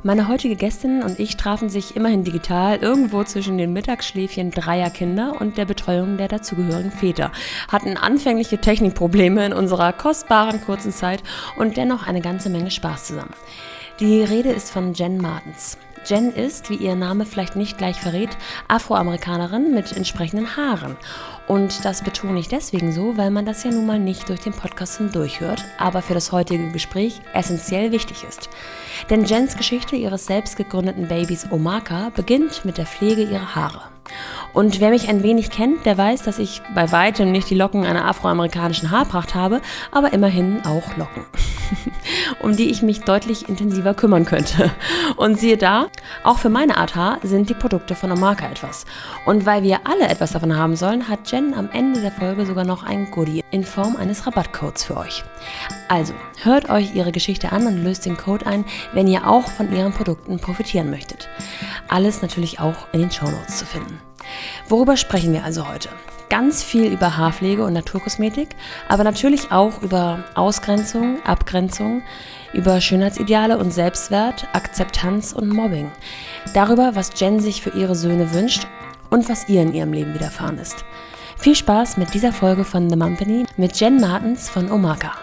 Meine heutige Gästin und ich trafen sich immerhin digital irgendwo zwischen den Mittagsschläfchen dreier Kinder und der Betreuung der dazugehörigen Väter, hatten anfängliche Technikprobleme in unserer kostbaren kurzen Zeit und dennoch eine ganze Menge Spaß zusammen. Die Rede ist von Jen Martens. Jen ist, wie ihr Name vielleicht nicht gleich verrät, Afroamerikanerin mit entsprechenden Haaren. Und das betone ich deswegen so, weil man das ja nun mal nicht durch den Podcast hindurch hört, aber für das heutige Gespräch essentiell wichtig ist. Denn Jens Geschichte ihres selbst gegründeten Babys Omaka beginnt mit der Pflege ihrer Haare. Und wer mich ein wenig kennt, der weiß, dass ich bei weitem nicht die Locken einer afroamerikanischen Haarpracht habe, aber immerhin auch Locken, um die ich mich deutlich intensiver kümmern könnte. Und siehe da, auch für meine Art Haar sind die Produkte von Omaka etwas. Und weil wir alle etwas davon haben sollen, hat Jen am Ende der Folge sogar noch ein Goodie in Form eines Rabattcodes für euch. Also, hört euch ihre Geschichte an und löst den Code ein, wenn ihr auch von ihren Produkten profitieren möchtet. Alles natürlich auch in den Shownotes zu finden. Worüber sprechen wir also heute? Ganz viel über Haarpflege und Naturkosmetik, aber natürlich auch über Ausgrenzung, Abgrenzung, über Schönheitsideale und Selbstwert, Akzeptanz und Mobbing. Darüber, was Jen sich für ihre Söhne wünscht und was ihr in ihrem Leben widerfahren ist. Viel Spaß mit dieser Folge von The Mumpany mit Jen Martens von Omaka.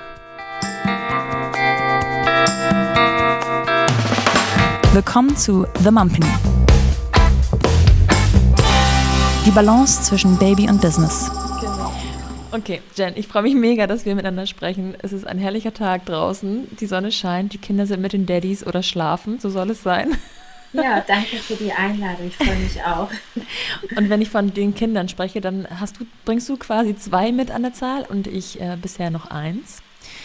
Willkommen zu The Mumpany. Die Balance zwischen Baby und Business. Genau. Okay, Jen, ich freue mich mega, dass wir miteinander sprechen. Es ist ein herrlicher Tag draußen. Die Sonne scheint, die Kinder sind mit den Daddys oder schlafen. So soll es sein. Ja, danke für die Einladung. Ich freue mich auch. Und wenn ich von den Kindern spreche, dann bringst du quasi 2 mit an der Zahl und ich bisher noch 1.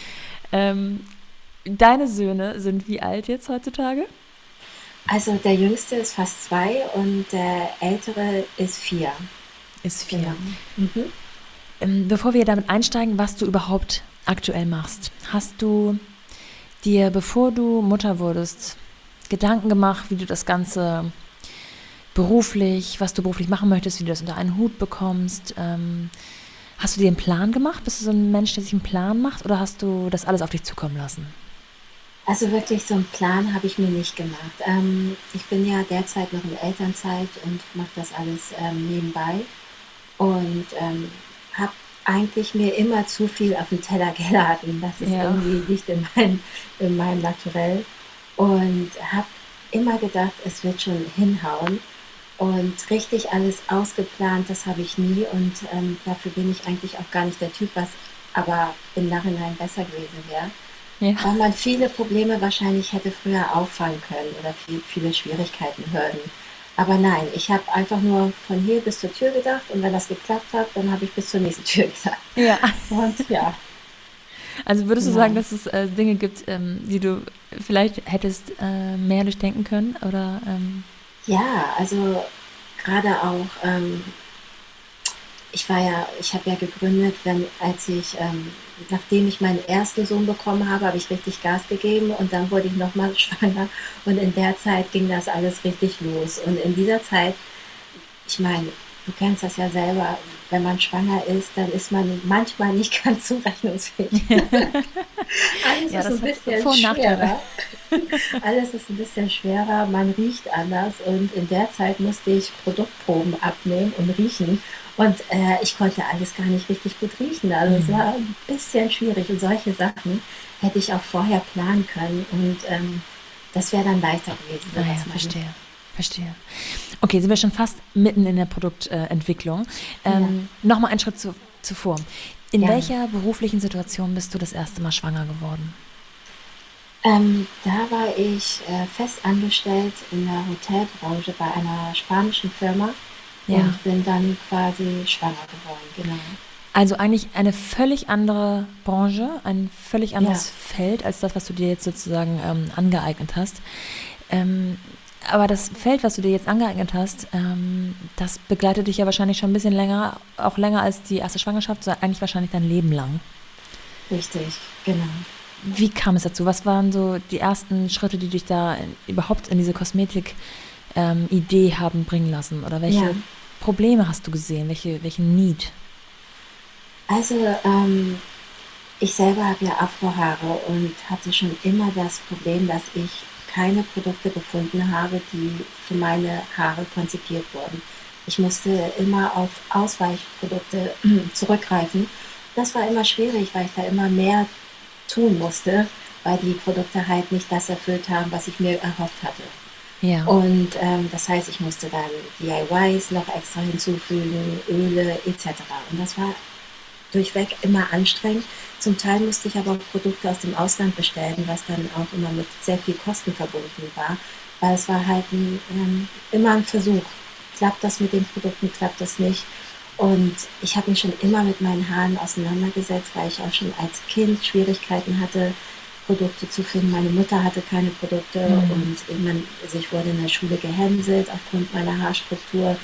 Deine Söhne sind wie alt jetzt heutzutage? Also der Jüngste ist fast 2 und der Ältere ist 4. Ist 4. Genau. Bevor wir damit einsteigen, was du überhaupt aktuell machst, hast du dir, bevor du Mutter wurdest, Gedanken gemacht, wie du das Ganze beruflich, was du beruflich machen möchtest, wie du das unter einen Hut bekommst? Hast du dir einen Plan gemacht? Bist du so ein Mensch, der sich einen Plan macht, oder hast du das alles auf dich zukommen lassen? Also wirklich so einen Plan habe ich mir nicht gemacht. Ich bin ja derzeit noch in Elternzeit und mache das alles nebenbei und habe eigentlich mir immer zu viel auf den Teller geladen. Das ist irgendwie nicht in meinem Naturell. Und habe immer gedacht, es wird schon hinhauen. Und richtig alles ausgeplant, das habe ich nie. Und dafür bin ich eigentlich auch gar nicht der Typ, was aber im Nachhinein besser gewesen wäre. Ja. Weil man viele Probleme wahrscheinlich hätte früher auffangen können oder viele Schwierigkeiten, Hürden. Aber nein, ich habe einfach nur von hier bis zur Tür gedacht und wenn das geklappt hat, dann habe ich bis zur nächsten Tür gedacht. Ja. Und ja. Also würdest du Ja. sagen, dass es Dinge gibt, die du vielleicht hättest mehr durchdenken können? Oder, Ja, also gerade auch, ich habe ja gegründet, nachdem ich meinen ersten Sohn bekommen habe, habe ich richtig Gas gegeben und dann wurde ich nochmal schwanger und in der Zeit ging das alles richtig los. Und in dieser Zeit, ich meine, du kennst das ja selber, wenn man schwanger ist, dann ist man manchmal nicht ganz zurechnungsfähig. Alles Ja, ist das ein hat bisschen Vor- und Nachteile. schwerer. Alles ist ein bisschen schwerer, man riecht anders und in der Zeit musste ich Produktproben abnehmen und riechen und ich konnte alles gar nicht richtig gut riechen. Also es war ein bisschen schwierig und solche Sachen hätte ich auch vorher planen können und das wäre dann leichter gewesen. Ah ja, verstehe. Okay, sind wir schon fast mitten in der Produktentwicklung. Nochmal einen Schritt zuvor. In Ja. welcher beruflichen Situation bist du das erste Mal schwanger geworden? Da war ich fest angestellt in der Hotelbranche bei einer spanischen Firma Ja. und bin dann quasi schwanger geworden, genau. Also eigentlich eine völlig andere Branche, ein völlig anderes Ja. Feld als das, was du dir jetzt sozusagen angeeignet hast. Aber das Feld, was du dir jetzt angeeignet hast, das begleitet dich ja wahrscheinlich schon ein bisschen länger, auch länger als die erste Schwangerschaft, sondern eigentlich wahrscheinlich dein Leben lang. Richtig, genau. Wie kam es dazu? Was waren so die ersten Schritte, die dich da überhaupt in diese Kosmetik-Idee haben bringen lassen? Oder welche Ja. Probleme hast du gesehen? Welchen Need? Also ich selber habe ja Afrohaare und hatte schon immer das Problem, dass ich keine Produkte gefunden habe, die für meine Haare konzipiert wurden. Ich musste immer auf Ausweichprodukte zurückgreifen. Das war immer schwierig, weil ich da immer mehr tun musste, weil die Produkte halt nicht das erfüllt haben, was ich mir erhofft hatte. Ja. Und das heißt, ich musste dann DIYs noch extra hinzufügen, Öle etc. Und das war durchweg immer anstrengend. Zum Teil musste ich aber auch Produkte aus dem Ausland bestellen, was dann auch immer mit sehr viel Kosten verbunden war, weil es war halt immer ein Versuch. Klappt das mit den Produkten, klappt das nicht? Und ich habe mich schon immer mit meinen Haaren auseinandergesetzt, weil ich auch schon als Kind Schwierigkeiten hatte, Produkte zu finden. Meine Mutter hatte keine Produkte und also ich wurde in der Schule gehänselt aufgrund meiner Haarstruktur.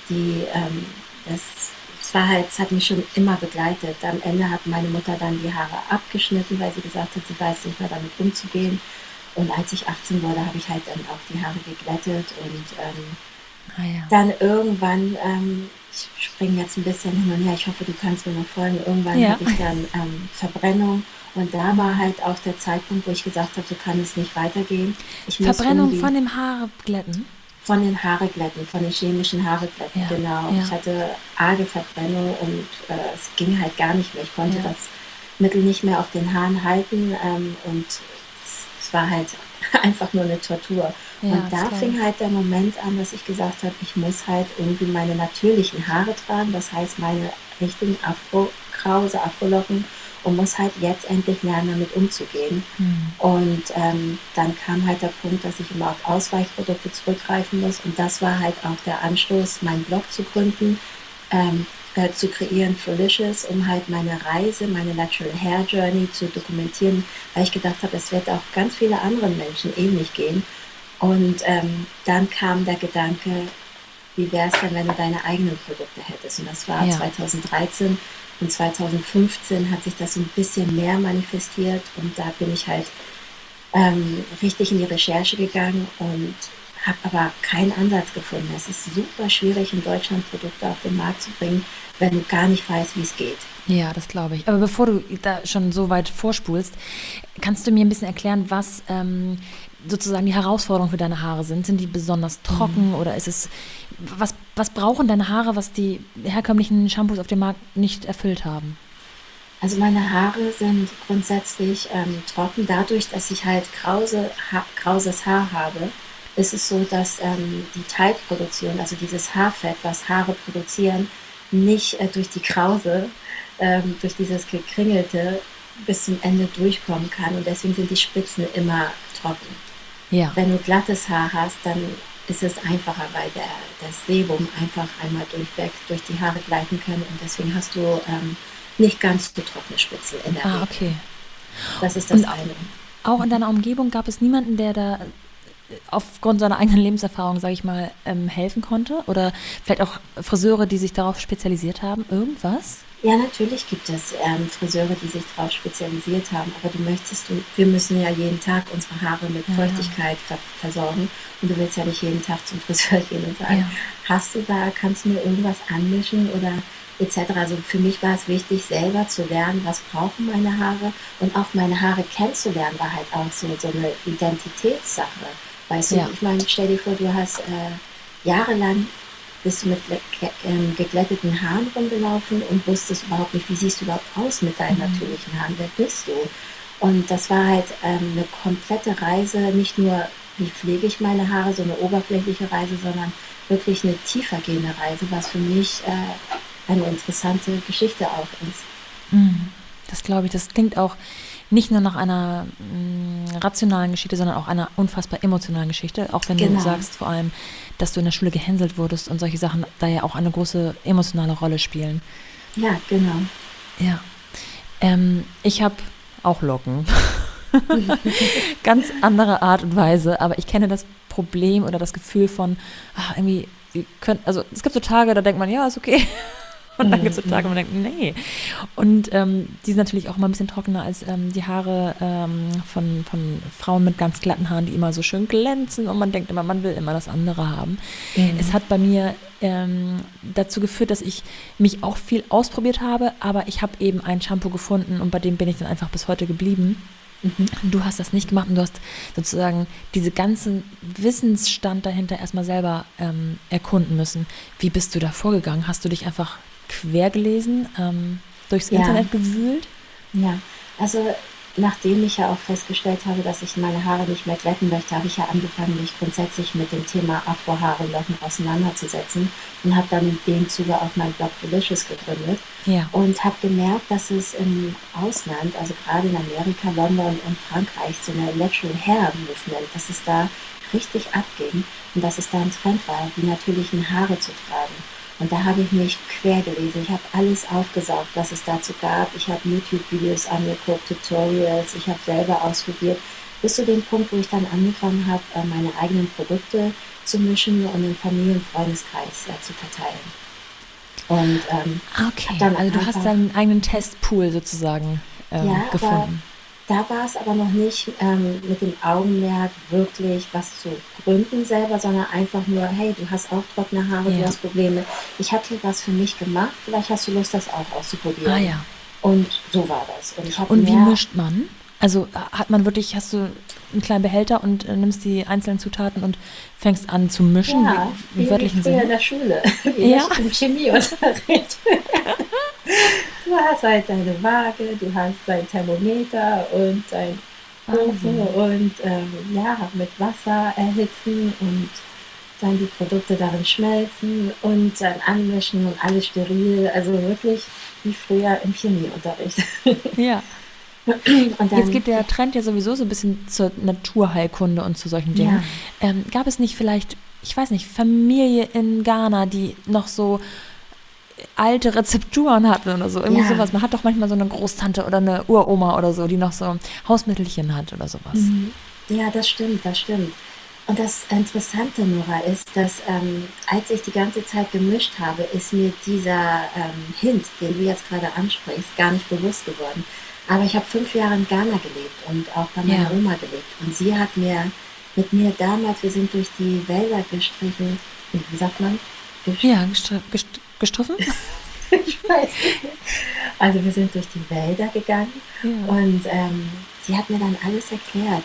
Das, es war halt, es hat mich schon immer begleitet. Am Ende hat meine Mutter dann die Haare abgeschnitten, weil sie gesagt hat, sie weiß nicht mehr damit umzugehen. Und als ich 18 wurde, habe ich halt dann auch die Haare geglättet und dann irgendwann, ich springe jetzt ein bisschen hin und her, ich hoffe, du kannst mir noch folgen, irgendwann hatte ich dann Verbrennung und da war halt auch der Zeitpunkt, wo ich gesagt habe, so kann es nicht weitergehen. Verbrennung von dem Haarglätten? Von den Haareglätten, von den chemischen Haareglätten, genau. Ich hatte arge Verbrennung und es ging halt gar nicht mehr. Ich konnte das Mittel nicht mehr auf den Haaren halten und es war halt einfach nur eine Tortur. Und da fing halt der Moment an, dass ich gesagt habe, ich muss halt irgendwie meine natürlichen Haare tragen, das heißt meine richtigen Afro-Krause, Afrolocken und muss halt jetzt endlich lernen, damit umzugehen. Und dann kam halt der Punkt, dass ich immer auf Ausweichprodukte zurückgreifen muss und das war halt auch der Anstoß, meinen Blog zu gründen, zu kreieren, Fralicious, um halt meine Reise, meine Natural Hair Journey zu dokumentieren, weil ich gedacht habe, es wird auch ganz viele anderen Menschen ähnlich gehen. Und dann kam der Gedanke, wie wäre es denn, wenn du deine eigenen Produkte hättest? Und das war 2013 und 2015 hat sich das so ein bisschen mehr manifestiert und da bin ich halt richtig in die Recherche gegangen und habe aber keinen Ansatz gefunden. Es ist super schwierig, in Deutschland Produkte auf den Markt zu bringen, wenn du gar nicht weißt, wie es geht. Ja, das glaube ich. Aber bevor du da schon so weit vorspulst, kannst du mir ein bisschen erklären, was sozusagen die Herausforderungen für deine Haare sind? Sind die besonders trocken oder ist es, was brauchen deine Haare, was die herkömmlichen Shampoos auf dem Markt nicht erfüllt haben? Also meine Haare sind grundsätzlich trocken. Dadurch, dass ich halt krauses Haar habe, ist es so, dass die Teigproduktion, also dieses Haarfett, was Haare produzieren, nicht durch die Krause, durch dieses Gekringelte bis zum Ende durchkommen kann. Und deswegen sind die Spitzen immer trocken. Ja. Wenn du glattes Haar hast, dann ist es einfacher, weil das Sebum einfach einmal durchweg durch die Haare gleiten kann. Und deswegen hast du nicht ganz so trockene Spitzen in der Regel. Okay. Das ist das eine. Auch in deiner Umgebung gab es niemanden, der da aufgrund seiner eigenen Lebenserfahrung, sage ich mal, helfen konnte? Oder vielleicht auch Friseure, die sich darauf spezialisiert haben? Irgendwas? Ja, natürlich gibt es Friseure, die sich darauf spezialisiert haben, aber wir müssen ja jeden Tag unsere Haare mit Feuchtigkeit versorgen und du willst ja nicht jeden Tag zum Friseur gehen und sagen, kannst du mir irgendwas anmischen oder etc. Also für mich war es wichtig, selber zu lernen, was brauchen meine Haare und auch meine Haare kennenzulernen, war halt auch so eine Identitätssache. Weißt du, ich meine, stell dir vor, du hast jahrelang bist du mit geglätteten Haaren rumgelaufen und wusstest überhaupt nicht, wie siehst du überhaupt aus mit deinen natürlichen Haaren, wer bist du? Und das war halt eine komplette Reise, nicht nur, wie pflege ich meine Haare, so eine oberflächliche Reise, sondern wirklich eine tiefergehende Reise, was für mich eine interessante Geschichte auch ist. Das glaube ich, das klingt auch nicht nur nach einer rationalen Geschichte, sondern auch einer unfassbar emotionalen Geschichte. Auch wenn du sagst vor allem, dass du in der Schule gehänselt wurdest und solche Sachen da ja auch eine große emotionale Rolle spielen. Ja, genau. Ja. Ich habe auch Locken. Ganz andere Art und Weise, aber ich kenne das Problem oder das Gefühl von, irgendwie, es gibt so Tage, da denkt man, ja, ist okay. Und dann gibt es so Tage, wo man denkt, nee. Und die sind natürlich auch mal ein bisschen trockener als die Haare von Frauen mit ganz glatten Haaren, die immer so schön glänzen und man denkt immer, man will immer das andere haben. Es hat bei mir dazu geführt, dass ich mich auch viel ausprobiert habe, aber ich habe eben ein Shampoo gefunden und bei dem bin ich dann einfach bis heute geblieben. Du hast das nicht gemacht und du hast sozusagen diese ganze Wissensstand dahinter erstmal selber erkunden müssen. Wie bist du da vorgegangen? Hast du dich einfach quer gelesen, durchs Ja. Internet gewühlt? Ja, also nachdem ich ja auch festgestellt habe, dass ich meine Haare nicht mehr glätten möchte, habe ich ja angefangen, mich grundsätzlich mit dem Thema Afrohaare und Locken auseinanderzusetzen und habe dann in dem Zuge auch mein Blog Felicious gegründet Ja. und habe gemerkt, dass es im Ausland, also gerade in Amerika, London und Frankreich, so eine Natural Hair Movement, dass es da richtig abging und dass es da ein Trend war, die natürlichen Haare zu tragen. Und da habe ich mich quer gelesen. Ich habe alles aufgesaugt, was es dazu gab. Ich habe YouTube-Videos angeguckt, Tutorials, ich habe selber ausprobiert, bis zu dem Punkt, wo ich dann angefangen habe, meine eigenen Produkte zu mischen und im Familien- und Freundeskreis zu verteilen. Und habe Okay, dann also du hast einfach, deinen eigenen Testpool sozusagen ja, aber gefunden. da war es aber noch nicht mit dem Augenmerk wirklich was zu gründen selber, sondern einfach nur, hey, du hast auch trockene Haare, du Ja. hast Probleme. Ich habe hier was für mich gemacht, vielleicht hast du Lust, das auch Ah auszuprobieren. ja. Und so war das. Und ich habe Und wie mehr, mischt man? Also hat man wirklich, hast du einen kleinen Behälter und nimmst die einzelnen Zutaten und fängst an zu mischen, ja, im wie wörtlichen früher in Sinne? der Schule, wie Ja. im Chemieunterricht. Du hast halt deine Waage, du hast dein Thermometer und dein Ofen Wahnsinn. und ja, mit Wasser erhitzen und dann die Produkte darin schmelzen und dann anmischen und alles steril. Also wirklich wie früher im Chemieunterricht. Ja. Und Jetzt dann, geht der Trend ja sowieso so ein bisschen zur Naturheilkunde und zu solchen Dingen. ja, Gab es nicht vielleicht, ich weiß nicht, Familie in Ghana, die noch so alte Rezepturen hatten oder so? Irgendwie ja, sowas. Man hat doch manchmal so eine Großtante oder eine Uroma oder so, die noch so Hausmittelchen hat oder sowas. mhm. Ja, das stimmt, das stimmt. Und das Interessante, Nora, ist, dass als ich die ganze Zeit gemischt habe, ist mir dieser Hint, den du jetzt gerade ansprichst, gar nicht bewusst geworden. Aber ich habe 5 Jahre in Ghana gelebt und auch bei meiner Ja. Oma gelebt. Und sie hat mir mit mir damals, wir sind durch die Wälder gestrichen, wie sagt man? Ja, gestriffen? Ich weiß es nicht. Also wir sind durch die Wälder gegangen Ja. und sie hat mir dann alles erklärt.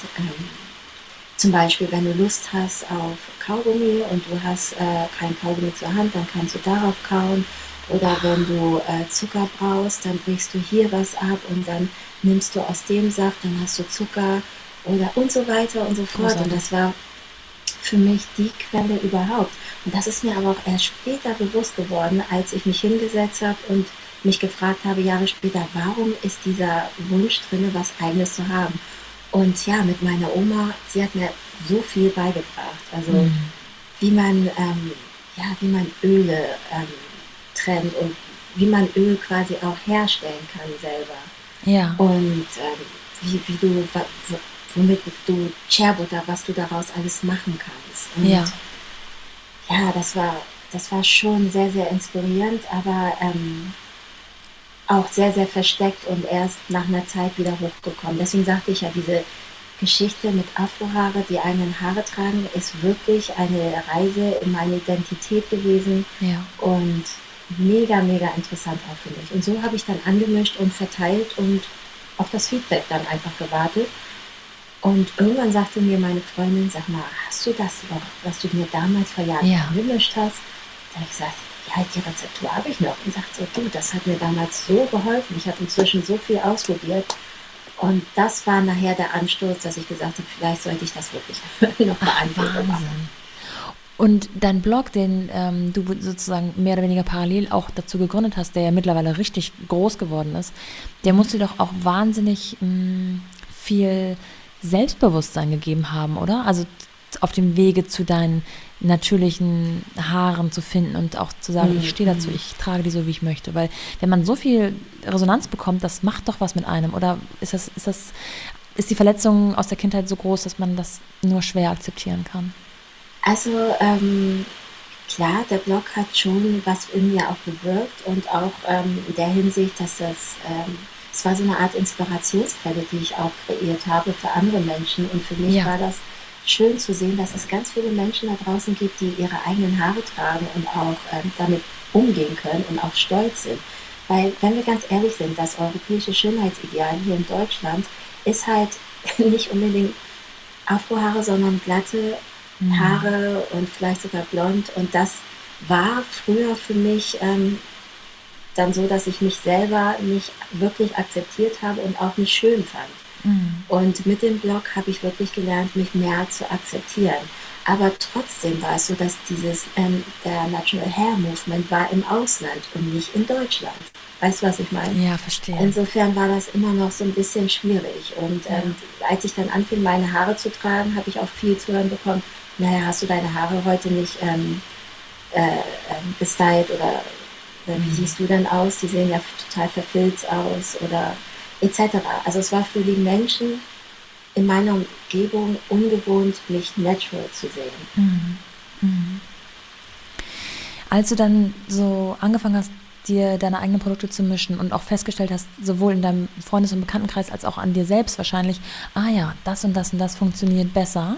Zum Beispiel, wenn du Lust hast auf Kaugummi und du hast kein Kaugummi zur Hand, dann kannst du darauf kauen. Oder wenn du Zucker brauchst, dann brichst du hier was ab und dann nimmst du aus dem Saft, dann hast du Zucker oder und so weiter und so fort. Und Großartig. das war für mich die Quelle überhaupt. Und das ist mir aber auch erst später bewusst geworden, als ich mich hingesetzt habe und mich gefragt habe, Jahre später, warum ist dieser Wunsch drin, was Eigenes zu haben? Und ja, mit meiner Oma, sie hat mir so viel beigebracht. Also wie man, ja, wie man Öle trennt und wie man Öl quasi auch herstellen kann selber. Ja. Und wie du, womit du Shea-Butter, was du daraus alles machen kannst. Und Ja. ja, das war schon sehr, sehr inspirierend, aber auch sehr, sehr versteckt und erst nach einer Zeit wieder hochgekommen. Deswegen sagte ich ja, diese Geschichte mit Afrohaare, die eigenen Haare tragen, ist wirklich eine Reise in meine Identität gewesen Ja. und mega, mega interessant auch für mich. Und so habe ich dann angemischt und verteilt und auf das Feedback dann einfach gewartet. Und irgendwann sagte mir meine Freundin, sag mal, hast du das noch, was du mir damals vor Jahren Ja. angemischt hast? Da habe ich gesagt, ja, die Rezeptur habe ich noch. Und sagt so, du, das hat mir damals so geholfen. Ich habe inzwischen so viel ausprobiert. Und das war nachher der Anstoß, dass ich gesagt habe, vielleicht sollte ich das wirklich noch für andere machen. Wahnsinn. Und dein Blog, den du sozusagen mehr oder weniger parallel auch dazu gegründet hast, der ja mittlerweile richtig groß geworden ist, der muss dir doch auch wahnsinnig viel Selbstbewusstsein gegeben haben, oder? Also auf dem Wege zu deinen natürlichen Haaren zu finden und auch zu sagen, ich stehe dazu, ich trage die so, wie ich möchte. Weil wenn man so viel Resonanz bekommt, das macht doch was mit einem. Oder ist die Verletzung aus der Kindheit so groß, dass man das nur schwer akzeptieren kann? Also klar, der Blog hat schon was in mir auch bewirkt und auch in der Hinsicht, dass es war so eine Art Inspirationsquelle, die ich auch kreiert habe für andere Menschen. Und für mich Ja, war das schön zu sehen, dass es ganz viele Menschen da draußen gibt, die ihre eigenen Haare tragen und auch damit umgehen können und auch stolz sind. Weil, wenn wir ganz ehrlich sind, das europäische Schönheitsideal hier in Deutschland ist halt nicht unbedingt Afrohaare, sondern glatte Haare und vielleicht sogar blond. Und das war früher für mich dann so, dass ich mich selber nicht wirklich akzeptiert habe und auch nicht schön fand. Und mit dem Blog habe ich wirklich gelernt, mich mehr zu akzeptieren. Aber trotzdem war es so, dass der Natural Hair Movement war im Ausland und nicht in Deutschland. Weißt du, was ich meine? Ja, verstehe. Insofern war das immer noch so ein bisschen schwierig. Und als ich dann anfing, meine Haare zu tragen, habe ich auch viel zu hören bekommen, naja, hast du deine Haare heute nicht gestylt oder wie siehst du denn aus? Die sehen ja total verfilzt aus oder etc. Also es war für die Menschen in meiner Umgebung ungewohnt, mich natural zu sehen. Als du dann so angefangen hast, dir deine eigenen Produkte zu mischen und auch festgestellt hast, sowohl in deinem Freundes- und Bekanntenkreis als auch an dir selbst wahrscheinlich, ah ja, das und das und das funktioniert besser,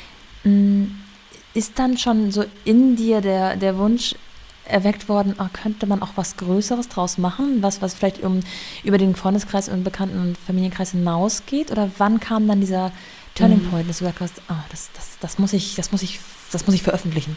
ist dann schon so in dir der Wunsch erweckt worden, könnte man auch was Größeres draus machen, was vielleicht über den Freundeskreis und Bekannten- und Familienkreis hinausgeht? Oder wann kam dann dieser Turning Point, dass du gesagt hast, das muss ich veröffentlichen?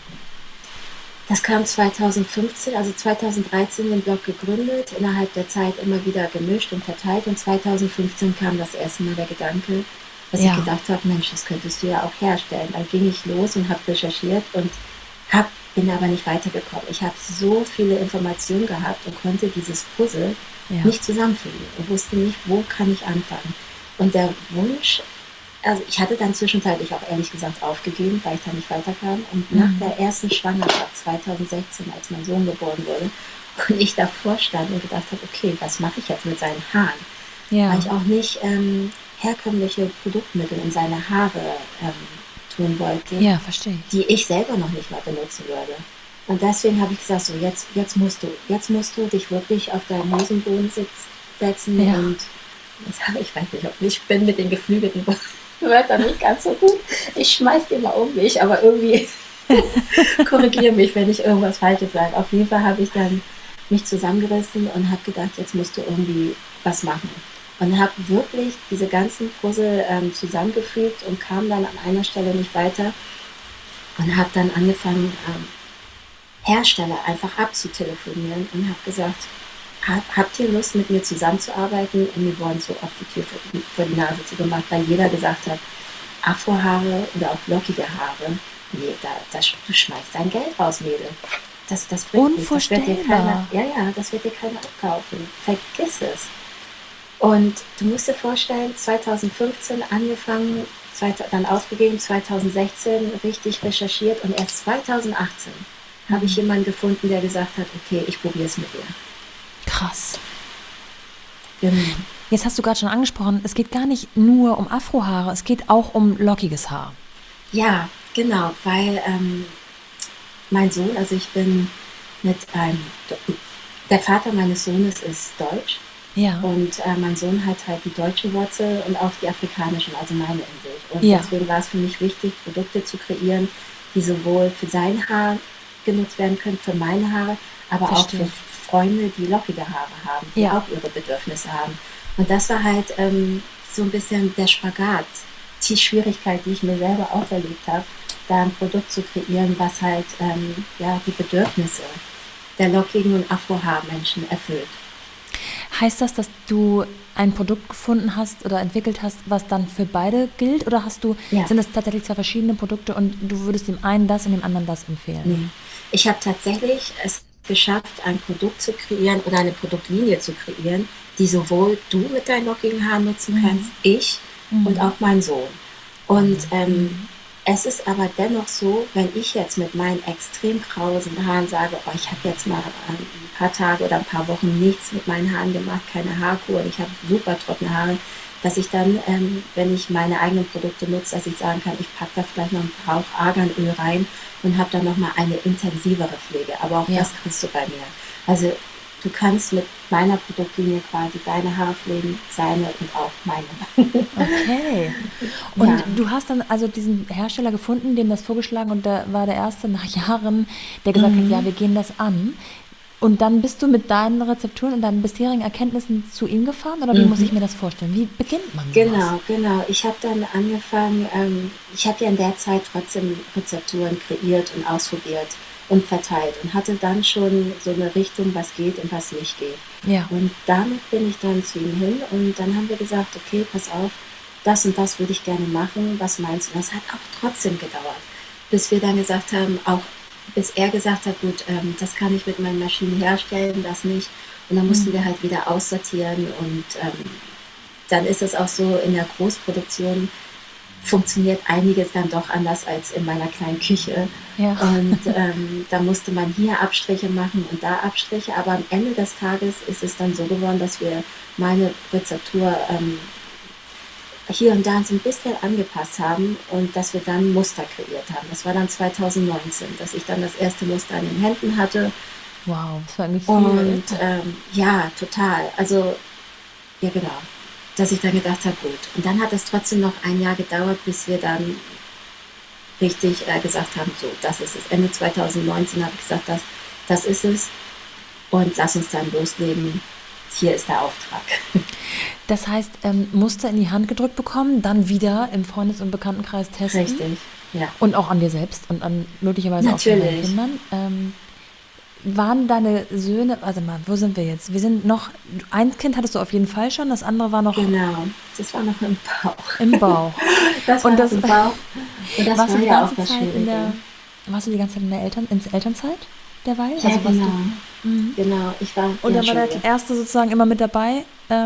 Das kam 2015, also 2013 den Blog gegründet, innerhalb der Zeit immer wieder gemischt und verteilt und 2015 kam das erste Mal der Gedanke, dass ich gedacht habe, Mensch, das könntest du ja auch herstellen. Dann ging ich los und habe recherchiert und bin aber nicht weitergekommen. Ich habe so viele Informationen gehabt und konnte dieses Puzzle nicht zusammenfügen und wusste nicht, wo kann ich anfangen. Und der Wunsch, also ich hatte dann zwischenzeitlich auch ehrlich gesagt aufgegeben, weil ich da nicht weiterkam. Und nach der ersten Schwangerschaft 2016, als mein Sohn geboren wurde, und ich davor stand und gedacht habe, okay, was mache ich jetzt mit seinen Haaren? Weil ich auch nicht herkömmliche Produktmittel in seine Haare tun wollte, Verstehe ich. die ich selber noch nicht mal benutzen würde. Und deswegen habe ich gesagt, so jetzt musst du dich wirklich auf deinen Hosenboden setzen und ich weiß nicht, ob ich bin mit den geflügelten Wörtern nicht ganz so gut. Ich schmeiß die mal um mich, aber irgendwie korrigiere mich, wenn ich irgendwas Falsches sage. Auf jeden Fall habe ich dann mich zusammengerissen und habe gedacht, jetzt musst du irgendwie was machen. Und habe wirklich diese ganzen Puzzle zusammengefügt und kam dann an einer Stelle nicht weiter und habe dann angefangen, Hersteller einfach abzutelefonieren und habe gesagt, habt ihr Lust, mit mir zusammenzuarbeiten? Und mir wurden so oft die Tür vor die Nase zugemacht, weil jeder gesagt hat, Afrohaare oder auch lockige Haare, nee, du schmeißt dein Geld raus, Mädel. Das bringt nichts. Das wird dir keiner, das wird dir keiner abkaufen. Vergiss es. Und du musst dir vorstellen, 2015 angefangen, dann ausgegeben, 2016 richtig recherchiert und erst 2018 habe ich jemanden gefunden, der gesagt hat, okay, ich probiere es mit dir. Krass. Genau. Jetzt hast du gerade schon angesprochen, es geht gar nicht nur um Afrohaare, es geht auch um lockiges Haar. Ja, genau, weil mein Sohn, also ich bin der Vater meines Sohnes ist deutsch. Ja. Und mein Sohn hat halt die deutsche Wurzel und auch die afrikanischen, also meine in sich. Und deswegen war es für mich wichtig, Produkte zu kreieren, die sowohl für sein Haar genutzt werden können, für meine Haare, aber auch für Freunde, die lockige Haare haben, die auch ihre Bedürfnisse haben. Und das war halt so ein bisschen der Spagat, die Schwierigkeit, die ich mir selber auferlegt habe, da ein Produkt zu kreieren, was halt die Bedürfnisse der lockigen und Afrohaarmenschen erfüllt. Heißt das, dass du ein Produkt gefunden hast oder entwickelt hast, was dann für beide gilt? Oder sind das tatsächlich zwei verschiedene Produkte und du würdest dem einen das und dem anderen das empfehlen? Nee. Ich habe tatsächlich es geschafft, ein Produkt zu kreieren oder eine Produktlinie zu kreieren, die sowohl du mit deinen lockigen Haaren nutzen kannst, ich und auch mein Sohn. Und es ist aber dennoch so, wenn ich jetzt mit meinen extrem krausen Haaren sage, ich habe jetzt mal ein paar Tage oder ein paar Wochen nichts mit meinen Haaren gemacht, keine Haarkur und ich habe super trockene Haare, dass ich dann, wenn ich meine eigenen Produkte nutze, dass ich sagen kann, ich packe da vielleicht noch einen Hauch Arganöl rein und habe dann nochmal eine intensivere Pflege. Aber auch das kriegst du bei mir. Also du kannst mit meiner Produktlinie quasi deine Haare pflegen, seine und auch meine. Okay. Und du hast dann also diesen Hersteller gefunden, dem das vorgeschlagen und da war der erste nach Jahren, der gesagt hat, ja, wir gehen das an. Und dann bist du mit deinen Rezepturen und deinen bisherigen Erkenntnissen zu ihm gefahren oder wie muss ich Mhm. mir das vorstellen? Wie beginnt man sowas? Genau, genau. Ich habe dann angefangen, ich habe ja in der Zeit trotzdem Rezepturen kreiert und ausprobiert und verteilt und hatte dann schon so eine Richtung, was geht und was nicht geht. Ja. Und damit bin ich dann zu ihm hin und dann haben wir gesagt, okay, pass auf, das und das würde ich gerne machen, was meinst du? Das hat auch trotzdem gedauert, bis wir dann gesagt haben, auch bis er gesagt hat, gut, das kann ich mit meinen Maschinen herstellen, das nicht. Und dann mussten Mhm. wir halt wieder aussortieren und dann ist es auch so, in der Großproduktion funktioniert einiges dann doch anders als in meiner kleinen Küche. Ja. Und da musste man hier Abstriche machen und da Abstriche. Aber am Ende des Tages ist es dann so geworden, dass wir meine Rezeptur hier und da so ein bisschen angepasst haben und dass wir dann Muster kreiert haben. Das war dann 2019, dass ich dann das erste Muster an den Händen hatte. Wow, was für ein Gefühl. Und ja, total. Also, ja, genau. Dass ich dann gedacht habe, gut. Und dann hat es trotzdem noch ein Jahr gedauert, bis wir dann richtig gesagt haben, so, das ist es. Ende 2019 habe ich gesagt, das ist es. Und lass uns dann loslegen. Hier ist der Auftrag. Das heißt, Muster in die Hand gedrückt bekommen, dann wieder im Freundes- und Bekanntenkreis testen Richtig, ja. und auch an dir selbst und an möglicherweise auch schon deinen Natürlich. Kindern. Waren deine Söhne, also mal, wo sind wir jetzt? Wir sind noch, ein Kind hattest du auf jeden Fall schon, das andere war noch Genau. Das war noch im Bauch. im Bauch. Das war Und noch das im Bauch. Und das warst du war die ja auch ganze das Zeit in Schwierige. der, warst du die ganze Zeit in der Elternzeit derweil? Ja, Also warst genau. du, mhm. Genau. Ich war, Und ja, dann war der Entschuldige. Erste sozusagen immer mit dabei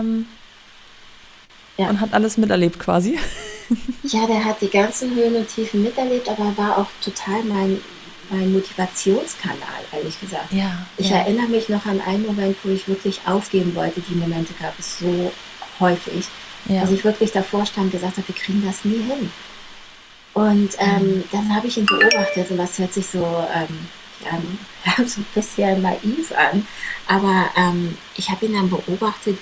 Ja. und hat alles miterlebt quasi. Ja, der hat die ganzen Höhen und Tiefen miterlebt, aber war auch total mein Motivationskanal, ehrlich gesagt. Ja, Ich ja, erinnere mich noch an einen Moment, wo ich wirklich aufgeben wollte. Die Momente gab es so häufig, dass ja. ich wirklich davor stand und gesagt habe, wir kriegen das nie hin. Und dann habe ich ihn beobachtet und das hört sich so, so ein bisschen naiv an, aber ich habe ihn dann beobachtet,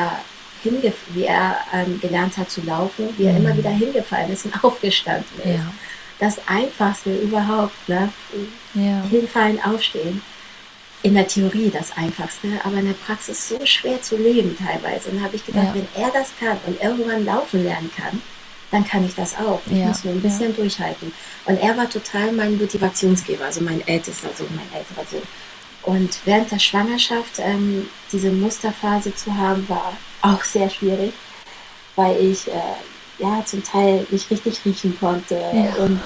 wie er gelernt hat zu laufen, wie er immer wieder hingefallen ist und aufgestanden ist. Ja, Das Einfachste überhaupt, ne? ja, Hinfallen, aufstehen. In der Theorie das Einfachste, aber in der Praxis so schwer zu leben teilweise. Und da habe ich gedacht, ja, wenn er das kann und irgendwann laufen lernen kann, dann kann ich das auch. Ich ja, muss nur ein ja. bisschen durchhalten. Und er war total mein Motivationsgeber, also mein ältester Sohn, mein älterer Sohn. Und während der Schwangerschaft diese Musterphase zu haben, war auch sehr schwierig, weil ich ja zum Teil nicht richtig riechen konnte Ja, und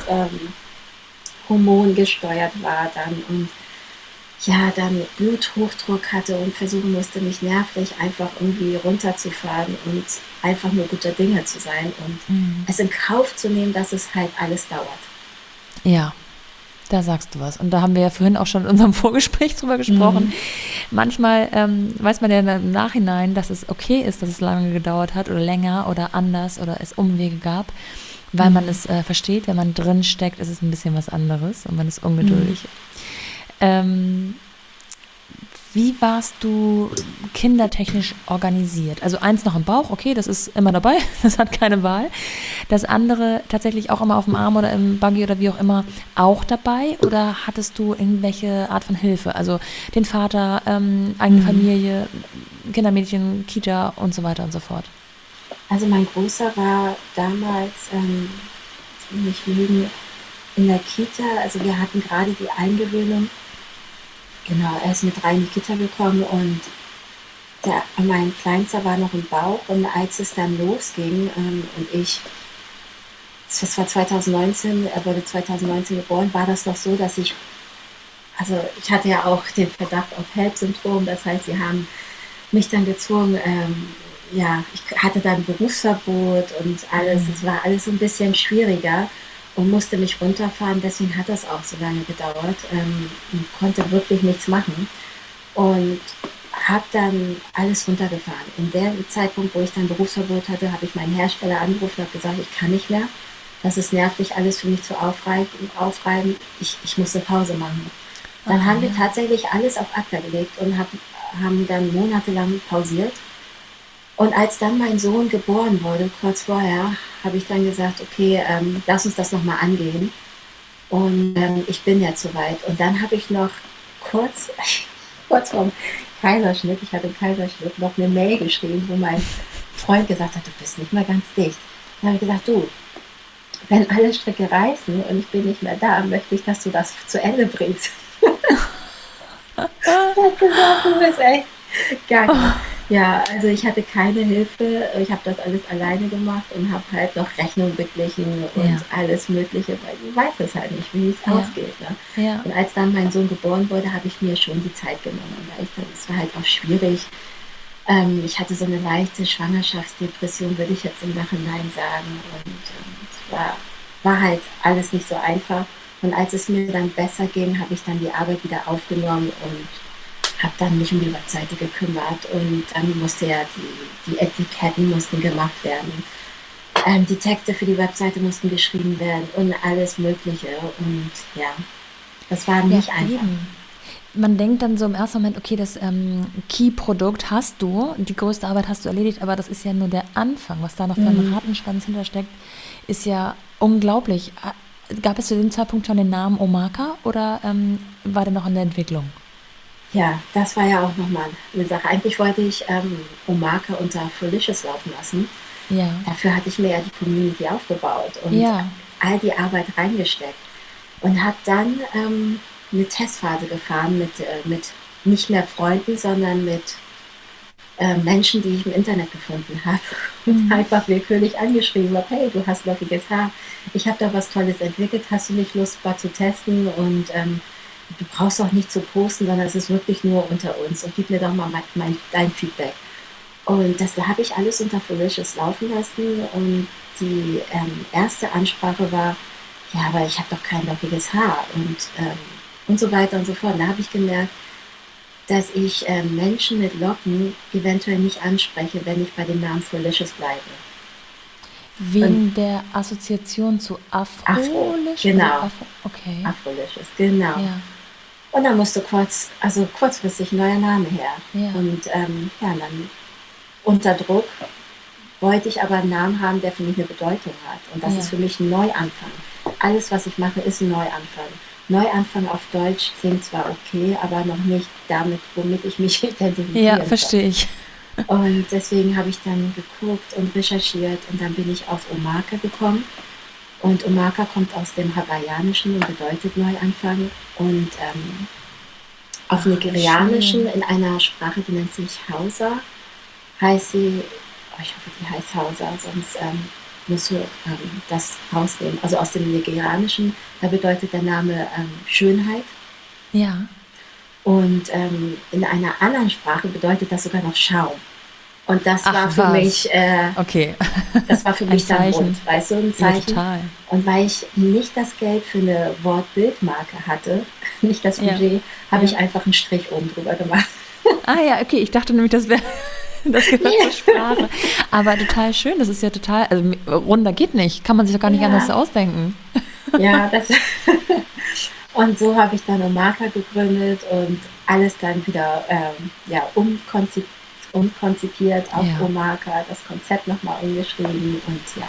hormongesteuert war dann und ja, dann Bluthochdruck hatte und versuchen musste, mich nervlich einfach irgendwie runterzufahren und einfach nur guter Dinge zu sein und es in Kauf zu nehmen, dass es halt alles dauert. ja, da sagst du was. Und da haben wir ja vorhin auch schon in unserem Vorgespräch drüber gesprochen. Mhm. Manchmal weiß man ja im Nachhinein, dass es okay ist, dass es lange gedauert hat oder länger oder anders oder es Umwege gab, weil man es versteht. Wenn man drin steckt, ist es ein bisschen was anderes und man ist Mhm. ungeduldig. Ähm, Wie warst du kindertechnisch organisiert? Also eins noch im Bauch, okay, das ist immer dabei, das hat keine Wahl. Das andere tatsächlich auch immer auf dem Arm oder im Buggy oder wie auch immer auch dabei? Oder hattest du irgendwelche Art von Hilfe? Also den Vater, eigene Mhm. Familie, Kindermädchen, Kita und so weiter und so fort. Also mein Großer war damals, lass mich nicht lügen, in der Kita, also wir hatten gerade die Eingewöhnung. Genau, er ist mit rein in die Kita gekommen und mein Kleinster war noch im Bauch und als es dann losging und das war 2019, er wurde 2019 geboren, war das noch so, dass also ich hatte ja auch den Verdacht auf HELLP-Syndrom, das heißt, sie haben mich dann gezwungen, ja, ich hatte dann Berufsverbot und alles, es war alles so ein bisschen schwieriger und musste mich runterfahren, deswegen hat das auch so lange gedauert und konnte wirklich nichts machen und habe dann alles runtergefahren. In dem Zeitpunkt, wo ich dann Berufsverbot hatte, habe ich meinen Hersteller angerufen und habe gesagt, ich kann nicht mehr. Das ist nervlich, alles für mich zu aufreiben. Ich muss eine Pause machen. Dann Ah haben wir ja. tatsächlich alles auf Akta gelegt und haben dann monatelang pausiert. Und als dann mein Sohn geboren wurde, kurz vorher, habe ich dann gesagt, okay, lass uns das nochmal angehen. Und ich bin jetzt soweit. Und dann habe ich noch kurz, kurz vorm Kaiserschnitt, ich hatte einen Kaiserschnitt, noch eine Mail geschrieben, wo mein Freund gesagt hat, du bist nicht mehr ganz dicht. Dann habe ich gesagt, du, wenn alle Stricke reißen und ich bin nicht mehr da, möchte ich, dass du das zu Ende bringst. Er hat gesagt, du bist echt gaga. Ja, also ich hatte keine Hilfe. Ich habe das alles alleine gemacht und habe halt noch Rechnungen beglichen und Ja, alles Mögliche, weil du weißt es halt nicht, wie es ja, ausgeht. Ne? ja, Und als dann mein Sohn geboren wurde, habe ich mir schon die Zeit genommen, weil ich dann, es war halt auch schwierig. Ich hatte so eine leichte Schwangerschaftsdepression, würde ich jetzt im Nachhinein sagen. Und es war halt alles nicht so einfach. Und als es mir dann besser ging, habe ich dann die Arbeit wieder aufgenommen und habe dann mich um die Webseite gekümmert. Und dann musste ja die Etiketten mussten gemacht werden. Die Texte für die Webseite mussten geschrieben werden und alles Mögliche. Und ja, das war ja, nicht einfach. eben. Man denkt dann so im ersten Moment, okay, das Key-Produkt hast du, die größte Arbeit hast du erledigt, aber das ist ja nur der Anfang. Was da noch für einen Mm. Rattenschwanz hintersteckt, ist ja unglaublich. Gab es zu dem Zeitpunkt schon den Namen Omaka oder war der noch in der Entwicklung? Ja, das war ja auch nochmal eine Sache. Eigentlich wollte ich Omake unter Felicious laufen lassen. Ja, Dafür hatte ich mir ja die Community aufgebaut und ja. all die Arbeit reingesteckt und habe dann eine Testphase gefahren mit nicht mehr Freunden, sondern mit Menschen, die ich im Internet gefunden habe und Mhm. einfach willkürlich angeschrieben habe, hey, du hast lockiges Haar, ich habe da was Tolles entwickelt, hast du nicht Lust, mal zu testen und du brauchst auch nicht zu posten, sondern es ist wirklich nur unter uns und gib mir doch mal dein Feedback. Und das habe ich alles unter Felicious laufen lassen und die erste Ansprache war, ja, aber ich habe doch kein lockiges Haar und so weiter und so fort. Da habe ich gemerkt, dass ich Menschen mit Locken eventuell nicht anspreche, wenn ich bei dem Namen Felicious bleibe. Und Wegen der Assoziation zu Afro, Afrolisch, also genau, Afro, okay. Afrolicious, genau. Ja, Und dann musste kurzfristig ein neuer Name her. ja, Und ja, dann unter Druck wollte ich aber einen Namen haben, der für mich eine Bedeutung hat. Und das ist ja. für mich ein Neuanfang. Alles, was ich mache, ist ein Neuanfang. Neuanfang auf Deutsch klingt zwar okay, aber noch nicht damit, womit ich mich Ja, identifizieren kann. verstehe ich. Und deswegen habe ich dann geguckt und recherchiert und dann bin ich auf Omaka gekommen. Und Omaka kommt aus dem Hawaiianischen und bedeutet Neuanfang. Und auf Ach, wie Nigerianischen schön. in einer Sprache, die nennt sich Hausa, heißt sie, oh, ich hoffe, die heißt Hausa, sonst musst du das rausnehmen. Also aus dem Nigerianischen, da bedeutet der Name Schönheit. Ja. Und in einer anderen Sprache bedeutet das sogar noch Schaum. Und Ach was. Okay. das war für Ein mich dann rund, Zeichen. weißt du, ein Ja, Zeichen. total. Und weil ich nicht das Geld für eine Wortbildmarke hatte, nicht das Ja. Budget, habe ich Ja. einfach einen Strich oben drüber gemacht. Ah ja, okay. Ich dachte nämlich, das wäre, das gehört zur Nee. Sprache. Aber total schön. Das ist ja total, also runder geht nicht. Kann man sich doch gar nicht anders Ja, ausdenken. ja, das. Und so habe ich dann Omaka gegründet und alles dann wieder ja, umkonzipiert auf Ja. Omaka, das Konzept nochmal umgeschrieben und ja.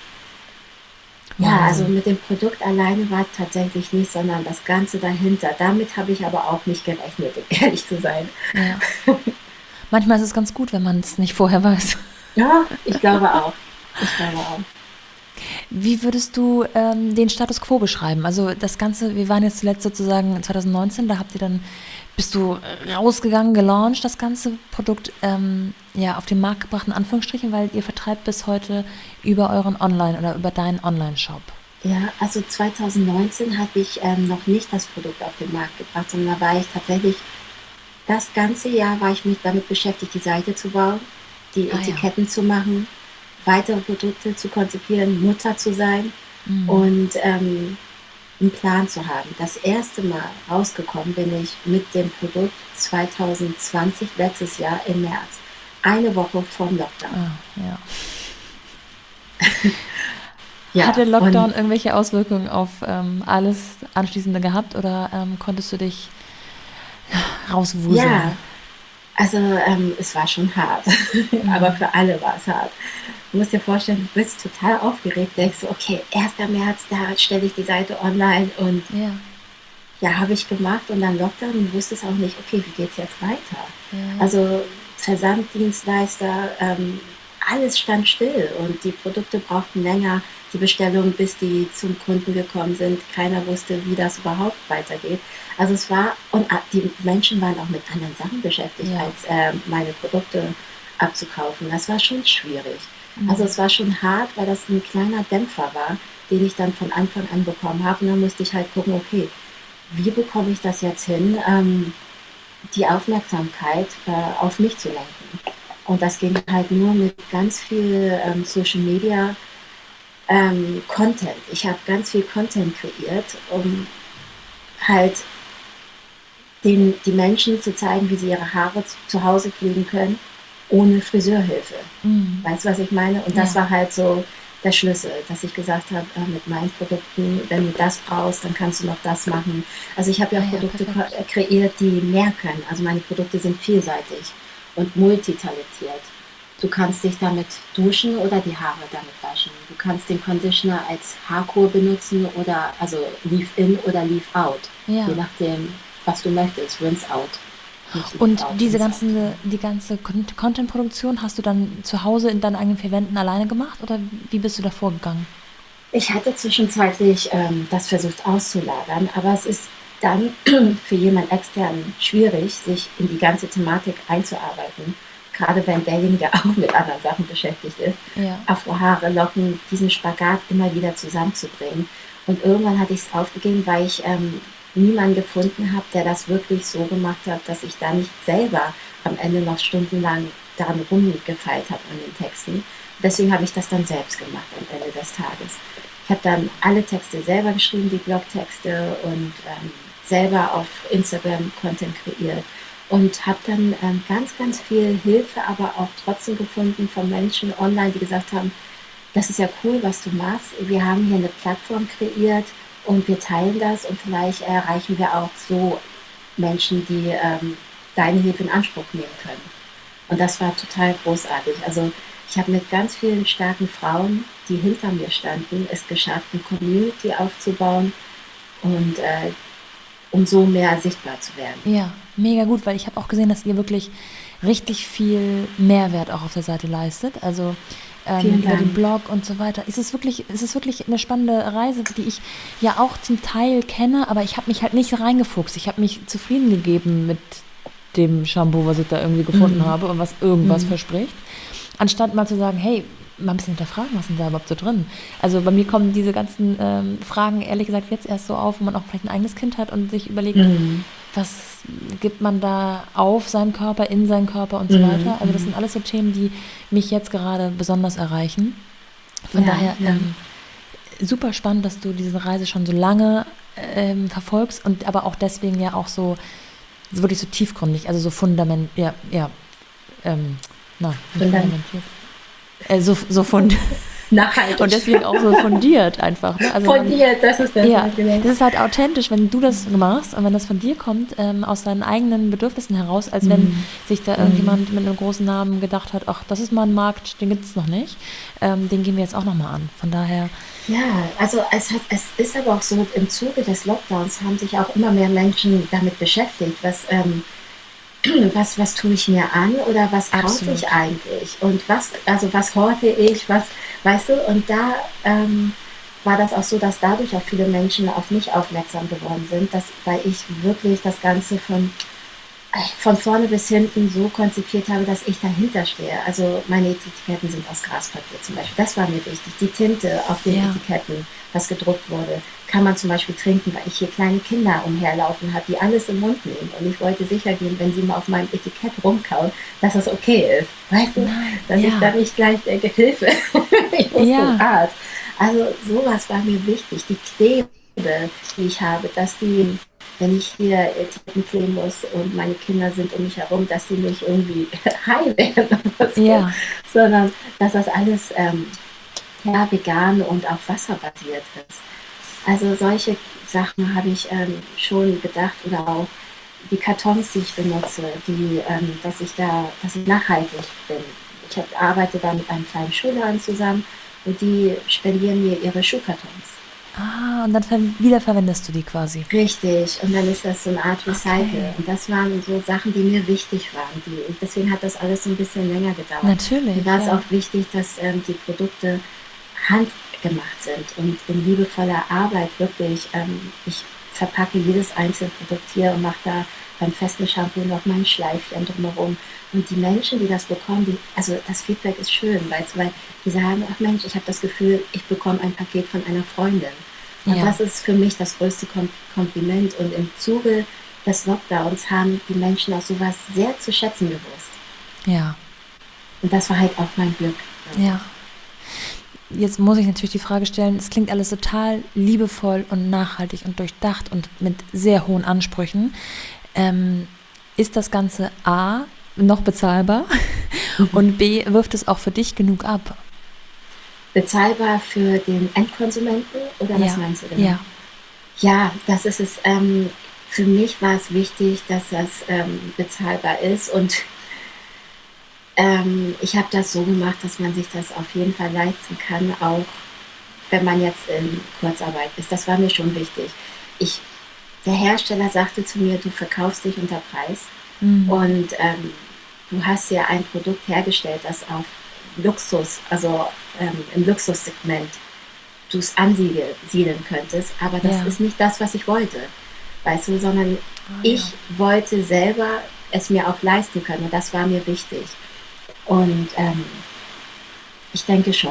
Ja, also Wahnsinn. mit dem Produkt alleine war es tatsächlich nicht, sondern das Ganze dahinter. Damit habe ich aber auch nicht gerechnet, um ehrlich zu sein. Ja. Manchmal ist es ganz gut, wenn man es nicht vorher weiß. Ja, ich glaube auch. Ich glaube auch. Wie würdest du den Status quo beschreiben? Also das Ganze, wir waren jetzt zuletzt sozusagen 2019, da habt ihr dann, bist du rausgegangen, gelauncht, das ganze Produkt ja, auf den Markt gebracht, in Anführungsstrichen, weil ihr vertreibt bis heute über euren Online oder über deinen Online-Shop. Ja, also 2019 habe ich noch nicht das Produkt auf den Markt gebracht, sondern da war ich tatsächlich, das ganze Jahr war ich mich damit beschäftigt, die Seite zu bauen, die Ah ja. Etiketten zu machen, weitere Produkte zu konzipieren, Mutter zu sein Mhm. und einen Plan zu haben. Das erste Mal rausgekommen bin ich mit dem Produkt 2020, letztes Jahr im März. Eine Woche vorm Lockdown. Ah, ja. Hat Ja, der und Lockdown irgendwelche Auswirkungen auf alles Anschließende gehabt oder konntest du dich rauswuseln? ja, also es war schon hart, aber Mhm. für alle war es hart. Du musst dir vorstellen, du bist total aufgeregt, denkst du, okay, 1. März, da stelle ich die Seite online und Ja, ja, habe ich gemacht und dann Lockdown und wusste es auch nicht, okay, wie geht's jetzt weiter? Ja. Also Versanddienstleister, alles stand still und die Produkte brauchten länger, die Bestellungen, bis die zum Kunden gekommen sind. Keiner wusste, wie das überhaupt weitergeht. Also es war, und die Menschen waren auch mit anderen Sachen beschäftigt, Ja. als meine Produkte abzukaufen. Das war schon schwierig. Also Mhm. es war schon hart, weil das ein kleiner Dämpfer war, den ich dann von Anfang an bekommen habe. Und dann musste ich halt gucken, okay, wie bekomme ich das jetzt hin, die Aufmerksamkeit auf mich zu lenken. Und das ging halt nur mit ganz viel Social Media Content. Ich habe ganz viel Content kreiert, um halt die Menschen zu zeigen, wie sie ihre Haare zu Hause pflegen können, ohne Friseurhilfe. Mhm. Weißt du, was ich meine? Und das Ja. war halt so der Schlüssel, dass ich gesagt habe, mit meinen Produkten, wenn du das brauchst, dann kannst du noch das machen. Also ich habe ja Ah auch ja, Produkte perfekt. kreiert, die mehr können. Also meine Produkte sind vielseitig und multitalentiert. Du kannst dich damit duschen oder die Haare damit waschen. Du kannst den Conditioner als Haarkur benutzen oder also Leave-In oder Leave-Out. Je Ja. nachdem, was du möchtest. Rinse-Out. Nicht Und Leave-Out, diese Rinse-Out. die ganze Content-Produktion hast du dann zu Hause in deinen eigenen vier Wänden alleine gemacht oder wie bist du da vorgegangen? Ich hatte zwischenzeitlich das versucht auszulagern, aber es ist dann für jemand extern schwierig, sich in die ganze Thematik einzuarbeiten, gerade wenn derjenige auch mit anderen Sachen beschäftigt ist. Ja. Afrohaare, Locken, diesen Spagat immer wieder zusammenzubringen. Und irgendwann hatte ich es aufgegeben, weil ich niemanden gefunden habe, der das wirklich so gemacht hat, dass ich da nicht selber am Ende noch stundenlang daran rumgefeilt habe an den Texten. Deswegen habe ich das dann selbst gemacht am Ende des Tages. Ich habe dann alle Texte selber geschrieben, die Blogtexte und selber auf Instagram Content kreiert und habe dann ganz, ganz viel Hilfe, aber auch trotzdem gefunden von Menschen online, die gesagt haben, das ist ja cool, was du machst. Wir haben hier eine Plattform kreiert und wir teilen das und vielleicht erreichen wir auch so Menschen, die deine Hilfe in Anspruch nehmen können. Und das war total großartig. Also ich habe mit ganz vielen starken Frauen, die hinter mir standen, es geschafft, eine Community aufzubauen und um so mehr sichtbar zu werden. Ja, mega gut, weil ich habe auch gesehen, dass ihr wirklich richtig viel Mehrwert auch auf der Seite leistet. Also Vielen über den Dank. Blog und so weiter. Es ist wirklich eine spannende Reise, die ich ja auch zum Teil kenne, aber ich habe mich halt nicht reingefuchst. Ich habe mich zufrieden gegeben mit dem Shampoo, was ich da irgendwie gefunden Mhm. habe und was irgendwas Mhm. verspricht. Anstatt mal zu sagen, hey, mal ein bisschen hinterfragen, was ist denn da überhaupt so drin? Also bei mir kommen diese ganzen Fragen ehrlich gesagt jetzt erst so auf, wo man auch vielleicht ein eigenes Kind hat und sich überlegt, Mhm. was gibt man da auf seinen Körper, in seinen Körper und so Mhm. weiter. Also das Mhm. sind alles so Themen, die mich jetzt gerade besonders erreichen. Von Ja, daher ja. super spannend, dass du diese Reise schon so lange verfolgst und aber auch deswegen ja auch so wirklich so tiefgründig, also so ähm, nicht Und dann fundamentiert, so fund und nachhaltig. deswegen auch so fundiert einfach, ne? Also Von dir, das ist das ja, Wort, genau. das ist halt authentisch, wenn du das machst und wenn das von dir kommt, aus deinen eigenen Bedürfnissen heraus, als wenn Mhm. sich da Mhm. irgendjemand mit einem großen Namen gedacht hat, ach, das ist mal ein Markt, den gibt es noch nicht, den gehen wir jetzt auch nochmal an. Von daher, Ja, also es ist aber auch so, im Zuge des Lockdowns haben sich auch immer mehr Menschen damit beschäftigt, was tue ich mir an oder was kaufe ich absolut. eigentlich und also was horte ich, was, weißt du, und da war das auch so, dass dadurch auch viele Menschen auf mich aufmerksam geworden sind, weil ich wirklich das Ganze von vorne bis hinten so konzipiert habe, dass ich dahinter stehe. Also meine Etiketten sind aus Graspapier zum Beispiel. Das war mir wichtig. Die Tinte auf den Ja, Etiketten, was gedruckt wurde, kann man zum Beispiel trinken, weil ich hier kleine Kinder umherlaufen habe, die alles im Mund nehmen. Und ich wollte sicher gehen, wenn sie mal auf meinem Etikett rumkauen, dass das okay ist. Weißt du, nein, dass ich da ja, nicht gleich denke, Hilfe, ich muss zum ja, Arzt. Also sowas war mir wichtig. Die Klebe, die ich habe, dass die, wenn ich hier Etiketten kleben muss und meine Kinder sind um mich herum, dass sie nicht irgendwie high werden oder so, ja, sondern dass das alles ja, vegan und auch wasserbasiert ist. Also solche Sachen habe ich schon gedacht oder auch die Kartons, die ich benutze, dass ich nachhaltig bin. Arbeite da mit einem kleinen Schuhladen zusammen und die spendieren mir ihre Schuhkartons. Und dann wiederverwendest du die quasi. Richtig, und dann ist das so eine Art Recycle. Und das waren so Sachen, die mir wichtig waren. Deswegen hat das alles so ein bisschen länger gedauert. Natürlich, Mir war es ja. auch wichtig, dass die Produkte handgemacht sind und in liebevoller Arbeit wirklich. Ich verpacke jedes einzelne Produkt hier und mache da beim festen Shampoo noch mein Schleifchen drumherum. Und die Menschen, die das bekommen, also das Feedback ist schön, weißt du, weil die sagen, ach Mensch, ich habe das Gefühl, ich bekomme ein Paket von einer Freundin. Und Ja. das ist für mich das größte Kompliment. Und im Zuge des Lockdowns haben die Menschen auch sowas sehr zu schätzen gewusst. Ja. Und das war halt auch mein Glück. Ja. Jetzt muss ich natürlich die Frage stellen, es klingt alles total liebevoll und nachhaltig und durchdacht und mit sehr hohen Ansprüchen. Ist das Ganze A, noch bezahlbar und B, wirft es auch für dich genug ab? Bezahlbar für den Endkonsumenten oder was meinst du genau? Ja. Ja, das ist es. Für mich war es wichtig, dass das bezahlbar ist und ich habe das so gemacht, dass man sich das auf jeden Fall leisten kann, auch wenn man jetzt in Kurzarbeit ist. Das war mir schon wichtig. Der Hersteller sagte zu mir, du verkaufst dich unter Preis und du hast ja ein Produkt hergestellt, das auf Luxus, also im Luxussegment du es ansiedeln könntest, aber das ist nicht das, was ich wollte, weißt du, sondern ich wollte selber es mir auch leisten können und das war mir wichtig. Und ich denke schon,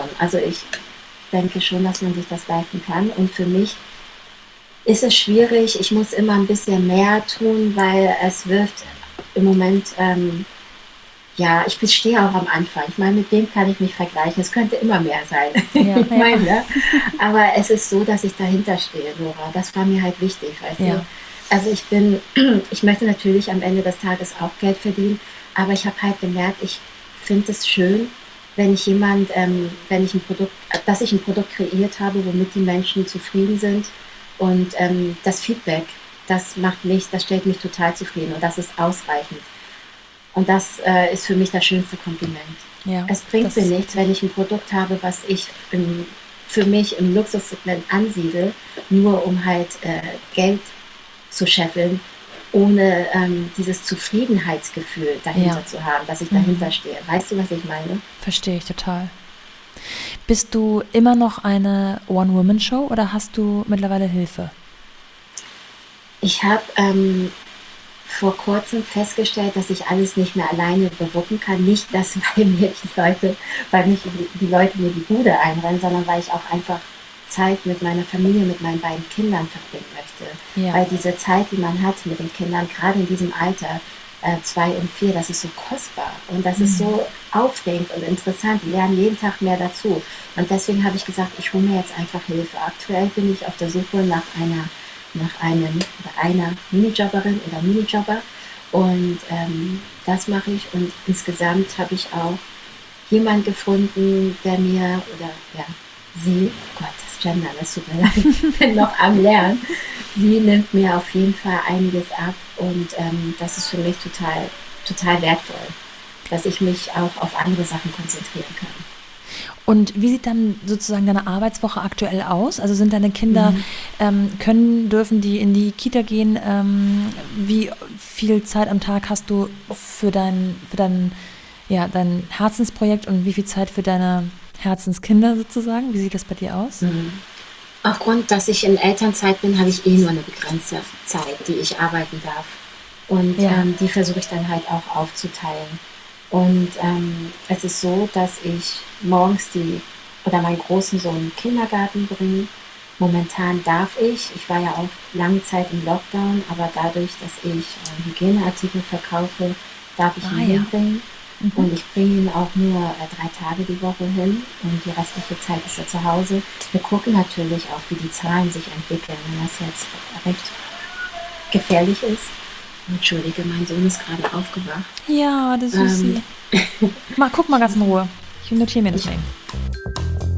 dass man sich das leisten kann und für mich ist es schwierig, ich muss immer ein bisschen mehr tun, weil es wirft im Moment, ich stehe auch am Anfang. Ich meine, mit dem kann ich mich vergleichen. Es könnte immer mehr sein. Ich meine, aber es ist so, dass ich dahinter stehe, Nora. Das war mir halt wichtig, weißt du? Also ich möchte natürlich am Ende des Tages auch Geld verdienen, aber ich habe halt gemerkt, ich finde es schön, wenn ich ein Produkt kreiert habe, womit die Menschen zufrieden sind und das Feedback, das stellt mich total zufrieden und das ist ausreichend. Und das ist für mich das schönste Kompliment. Ja, es bringt mir nichts, wenn ich ein Produkt habe, was ich für mich im Luxussegment ansiedle, nur um halt Geld zu scheffeln, ohne dieses Zufriedenheitsgefühl dahinter zu haben, dass ich dahinter stehe. Weißt du, was ich meine? Verstehe ich total. Bist du immer noch eine One-Woman-Show oder hast du mittlerweile Hilfe? Ich habe vor kurzem festgestellt, dass ich alles nicht mehr alleine bewuppen kann. Nicht, dass weil die Leute mir die Bude einrennen, sondern weil ich auch einfach Zeit mit meiner Familie, mit meinen beiden Kindern verbringen möchte. Ja. Weil diese Zeit, die man hat mit den Kindern, gerade in diesem Alter, 2 und 4, das ist so kostbar und das ist so aufregend und interessant. Die lernen jeden Tag mehr dazu. Und deswegen habe ich gesagt, ich hole mir jetzt einfach Hilfe. Aktuell bin ich auf der Suche nach einer Minijobberin oder Minijobber und das mache ich und insgesamt habe ich auch jemanden gefunden, der mir sie, Gott, das Gendern, das tut mir leid, ich bin noch am Lernen, sie nimmt mir auf jeden Fall einiges ab und das ist für mich total, total wertvoll, dass ich mich auch auf andere Sachen konzentrieren kann. Und wie sieht dann sozusagen deine Arbeitswoche aktuell aus? Also sind deine Kinder, dürfen die in die Kita gehen? Wie viel Zeit am Tag hast du für dein Herzensprojekt und wie viel Zeit für deine Herzenskinder sozusagen? Wie sieht das bei dir aus? Aufgrund, dass ich in Elternzeit bin, habe ich nur eine begrenzte Zeit, die ich arbeiten darf. Und die versuche ich dann halt auch aufzuteilen. Und es ist so, dass ich morgens meinen großen Sohn in den Kindergarten bringe. Momentan darf ich war ja auch lange Zeit im Lockdown, aber dadurch, dass ich Hygieneartikel verkaufe, darf ich ihn hinbringen. Und ich bringe ihn auch nur 3 Tage die Woche hin und die restliche Zeit ist er zu Hause. Wir gucken natürlich auch, wie die Zahlen sich entwickeln, wenn das jetzt recht gefährlich ist. Entschuldige, mein Sohn ist gerade aufgewacht. Ja, das ist sie. Guck mal ganz in Ruhe. Ich notiere mir das mal.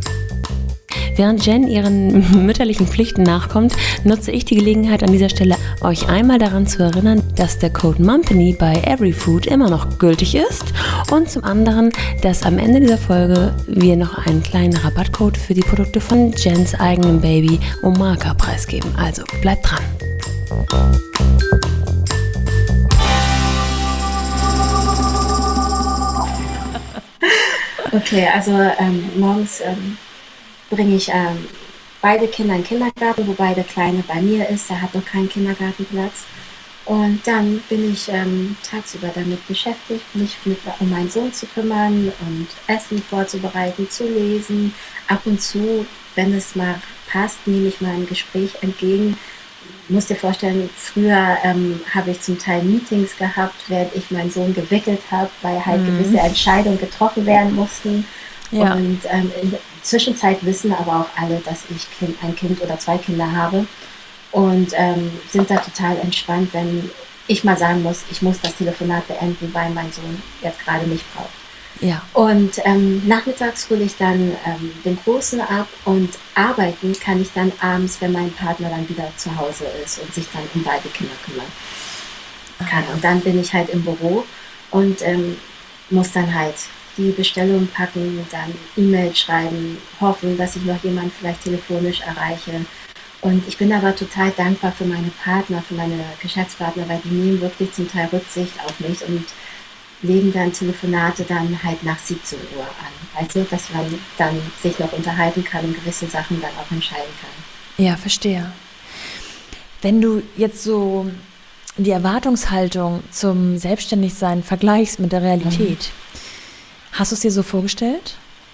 Während Jen ihren mütterlichen Pflichten nachkommt, nutze ich die Gelegenheit an dieser Stelle euch einmal daran zu erinnern, dass der Code Mumpany bei Everyfood immer noch gültig ist und zum anderen, dass am Ende dieser Folge wir noch einen kleinen Rabattcode für die Produkte von Jens eigenem Baby Omaka preisgeben. Also bleibt dran. Okay, also morgens bringe ich beide Kinder in den Kindergarten, wobei der Kleine bei mir ist, der hat noch keinen Kindergartenplatz. Und dann bin ich tagsüber damit beschäftigt, mich um meinen Sohn zu kümmern und Essen vorzubereiten, zu lesen. Ab und zu, wenn es mal passt, nehme ich mal ein Gespräch entgegen. Musst dir vorstellen, früher habe ich zum Teil Meetings gehabt, während ich meinen Sohn gewickelt habe, weil halt gewisse Entscheidungen getroffen werden mussten. Ja. Und in der Zwischenzeit wissen aber auch alle, dass ich ein Kind oder zwei Kinder habe und sind da total entspannt, wenn ich mal sagen muss, ich muss das Telefonat beenden, weil mein Sohn jetzt gerade mich braucht. Ja. Und nachmittags hole ich dann den Großen ab und arbeiten kann ich dann abends, wenn mein Partner dann wieder zu Hause ist und sich dann um beide Kinder kümmern kann. Und dann bin ich halt im Büro und muss dann halt die Bestellung packen, dann E-Mail schreiben, hoffen, dass ich noch jemanden vielleicht telefonisch erreiche. Und ich bin aber total dankbar für meine Partner, für meine Geschäftspartner, weil die nehmen wirklich zum Teil Rücksicht auf mich und legen dann Telefonate dann halt nach 17 Uhr an. Weißt du, dass man dann sich noch unterhalten kann und gewisse Sachen dann auch entscheiden kann. Ja, verstehe. Wenn du jetzt so die Erwartungshaltung zum Selbstständigsein vergleichst mit der Realität, hast du es dir so vorgestellt?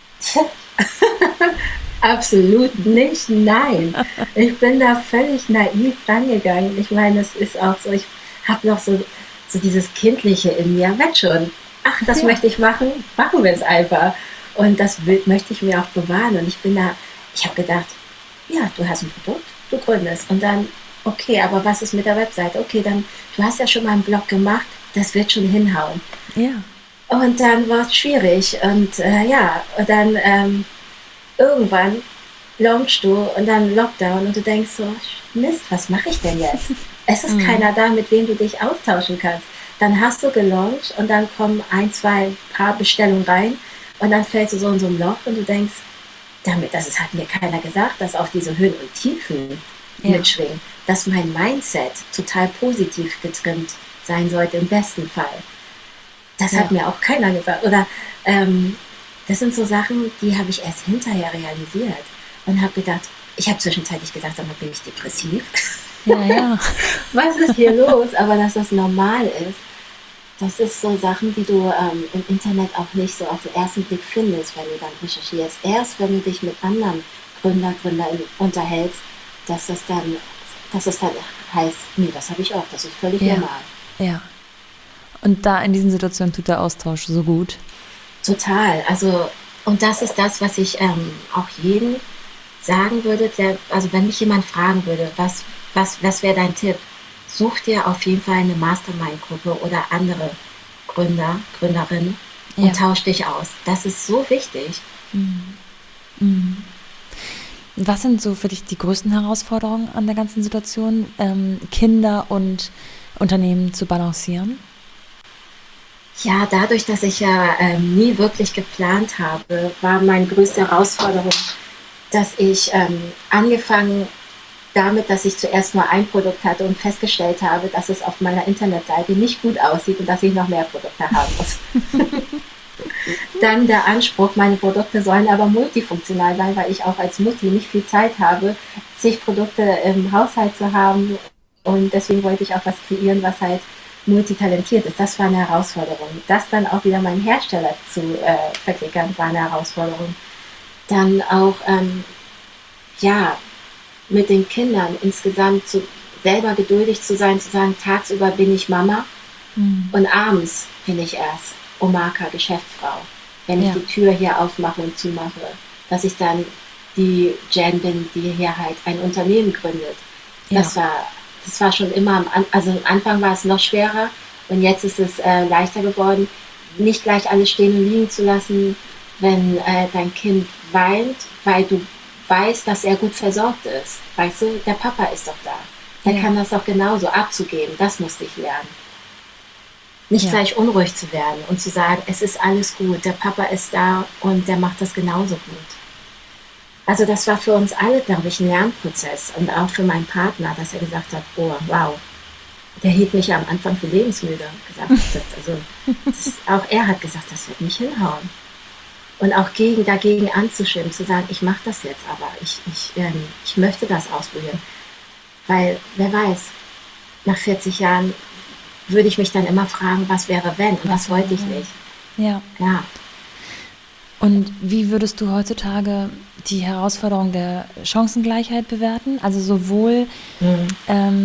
Absolut nicht, nein. Ich bin da völlig naiv rangegangen. Ich meine, es ist auch so, ich habe noch so dieses Kindliche in mir, wird schon. Ach, das möchte ich machen, machen wir es einfach. Und das Bild möchte ich mir auch bewahren. Und ich habe gedacht, ja, du hast ein Produkt, du gründest. Und dann, okay, aber was ist mit der Webseite? Okay, dann, du hast ja schon mal einen Blog gemacht, das wird schon hinhauen. Ja. Und dann war es schwierig. Und und dann irgendwann launchst du und dann Lockdown und du denkst so, Mist, was mache ich denn jetzt? Es ist keiner da, mit wem du dich austauschen kannst. Dann hast du gelauncht und dann kommen paar Bestellungen rein und dann fällst du so in so ein Loch und du denkst, das hat mir keiner gesagt, dass auch diese Höhen und Tiefen mitschwingen, dass mein Mindset total positiv getrimmt sein sollte, im besten Fall. Das hat mir auch keiner gesagt. Oder das sind so Sachen, die habe ich erst hinterher realisiert und habe gedacht, ich habe zwischenzeitlich gesagt, sag mal, bin ich depressiv? Ja. Was ist hier los? Aber dass das normal ist, das ist so Sachen, die du im Internet auch nicht so auf den ersten Blick findest, wenn du dann recherchierst. Erst wenn du dich mit anderen Gründerinnen unterhältst, dass es dann heißt, nee, das habe ich auch, das ist völlig normal. Ja. Und da in diesen Situationen tut der Austausch so gut. Total. Also, und das ist das, was ich auch jedem sagen würde, also wenn mich jemand fragen würde, was wäre dein Tipp? Such dir auf jeden Fall eine Mastermind-Gruppe oder andere Gründerinnen und tausch dich aus. Das ist so wichtig. Was sind so für dich die größten Herausforderungen an der ganzen Situation, Kinder und Unternehmen zu balancieren? Ja, dadurch, dass ich ja nie wirklich geplant habe, war meine größte Herausforderung, dass ich angefangen damit, dass ich zuerst nur ein Produkt hatte und festgestellt habe, dass es auf meiner Internetseite nicht gut aussieht und dass ich noch mehr Produkte haben muss. Dann der Anspruch, meine Produkte sollen aber multifunktional sein, weil ich auch als Mutti nicht viel Zeit habe, zig Produkte im Haushalt zu haben. Und deswegen wollte ich auch was kreieren, was halt multitalentiert ist. Das war eine Herausforderung. Das dann auch wieder meinen Hersteller zu verklickern, war eine Herausforderung. Dann auch, mit den Kindern insgesamt selber geduldig zu sein, zu sagen, tagsüber bin ich Mama und abends bin ich erst Omaka, Geschäftsfrau. Wenn ich die Tür hier aufmache und zumache, dass ich dann die Jen bin, die hier halt ein Unternehmen gründet. Ja. Das war schon immer, am Anfang war es noch schwerer und jetzt ist es leichter geworden, nicht gleich alles stehen und liegen zu lassen, wenn dein Kind weint, weil du weißt, dass er gut versorgt ist. Weißt du, der Papa ist doch da. Der Ja, kann das doch genauso abzugeben. Das musste ich lernen. Nicht ja, gleich unruhig zu werden und zu sagen, es ist alles gut, der Papa ist da und der macht das genauso gut. Also das war für uns alle, glaube ich, ein Lernprozess und auch für meinen Partner, dass er gesagt hat, oh wow, der hielt mich ja am Anfang für lebensmüde. Gesagt, auch er hat gesagt, das wird nicht hinhauen. Und auch dagegen anzuschwimmen, zu sagen, ich mache das jetzt, aber ich möchte das ausprobieren. Weil, wer weiß, nach 40 Jahren würde ich mich dann immer fragen, was wäre wenn? Und was das wäre wollte ich wenn? nicht. Ja. Ja. Und wie würdest du heutzutage die Herausforderung der Chancengleichheit bewerten? Also Mhm.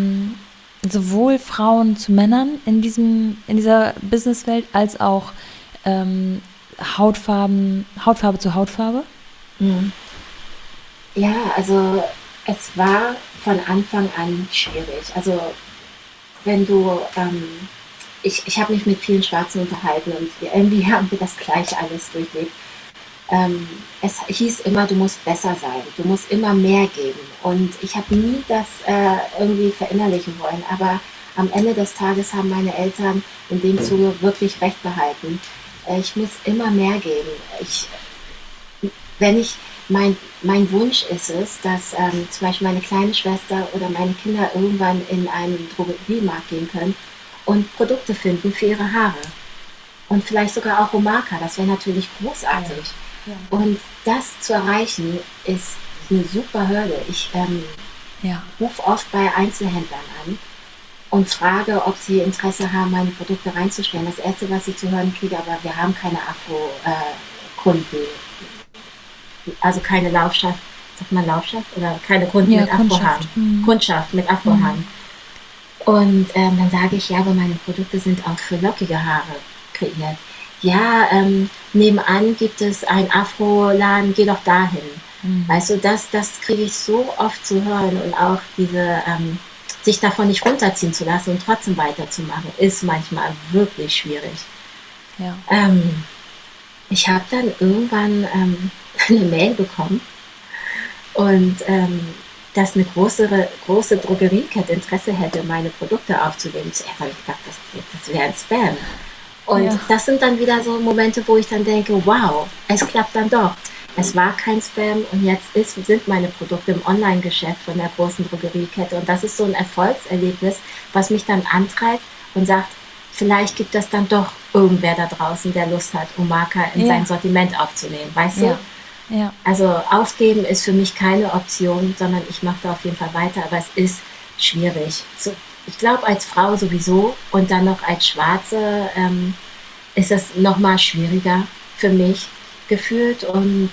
sowohl Frauen zu Männern in dieser Businesswelt als auch ähm, Hautfarbe zu Hautfarbe? Mhm. Ja, also es war von Anfang an schwierig. Also wenn du, ich habe mich mit vielen Schwarzen unterhalten und irgendwie haben wir das gleich alles durchlebt. Es hieß immer, du musst besser sein, du musst immer mehr geben. Und ich habe nie das irgendwie verinnerlichen wollen. Aber am Ende des Tages haben meine Eltern in dem Zuge wirklich recht behalten. Ich muss immer mehr geben. Wenn ich, mein Wunsch ist es, dass zum Beispiel meine kleine Schwester oder meine Kinder irgendwann in einen Drogeriemarkt gehen können und Produkte finden für ihre Haare. Und vielleicht sogar auch Omaka, das wäre natürlich großartig. Ja. Und das zu erreichen, ist eine super Hürde. Ich Ja. rufe oft bei Einzelhändlern an und frage, ob sie Interesse haben, meine Produkte reinzustellen. Das Erste, was ich zu hören kriege, aber wir haben keine Afro-Kunden, also keine Laufschaft, sagt man Laufschaft? Oder keine Kunden Ja, mit Afrohahn. Kundschaft. Mhm. Kundschaft mit Afrohahn. Und dann sage ich, ja, aber meine Produkte sind auch für lockige Haare kreiert. Ja, nebenan gibt es einen Afro-Laden, geh doch dahin. Weißt du, das kriege ich so oft zu hören und auch sich davon nicht runterziehen zu lassen und trotzdem weiterzumachen, ist manchmal wirklich schwierig. Ja. Ähm, Ich habe dann irgendwann eine Mail bekommen und dass eine große Drogeriekette Interesse hätte, meine Produkte aufzunehmen. Zuerst habe ich gedacht, das wäre ein Spam. Und Ja. das sind dann wieder so Momente, wo ich dann denke, wow, es klappt dann doch. Es war kein Spam und sind meine Produkte im Online-Geschäft von der großen Drogeriekette. Und das ist so ein Erfolgserlebnis, was mich dann antreibt und sagt, vielleicht gibt es dann doch irgendwer da draußen, der Lust hat, Omaka in sein Ja. Sortiment aufzunehmen. Weißt du? Ja. Ja. Also aufgeben ist für mich keine Option, sondern ich mache da auf jeden Fall weiter, aber es ist schwierig. So, ich glaube, als Frau sowieso und dann noch als Schwarze ist es noch mal schwieriger für mich gefühlt und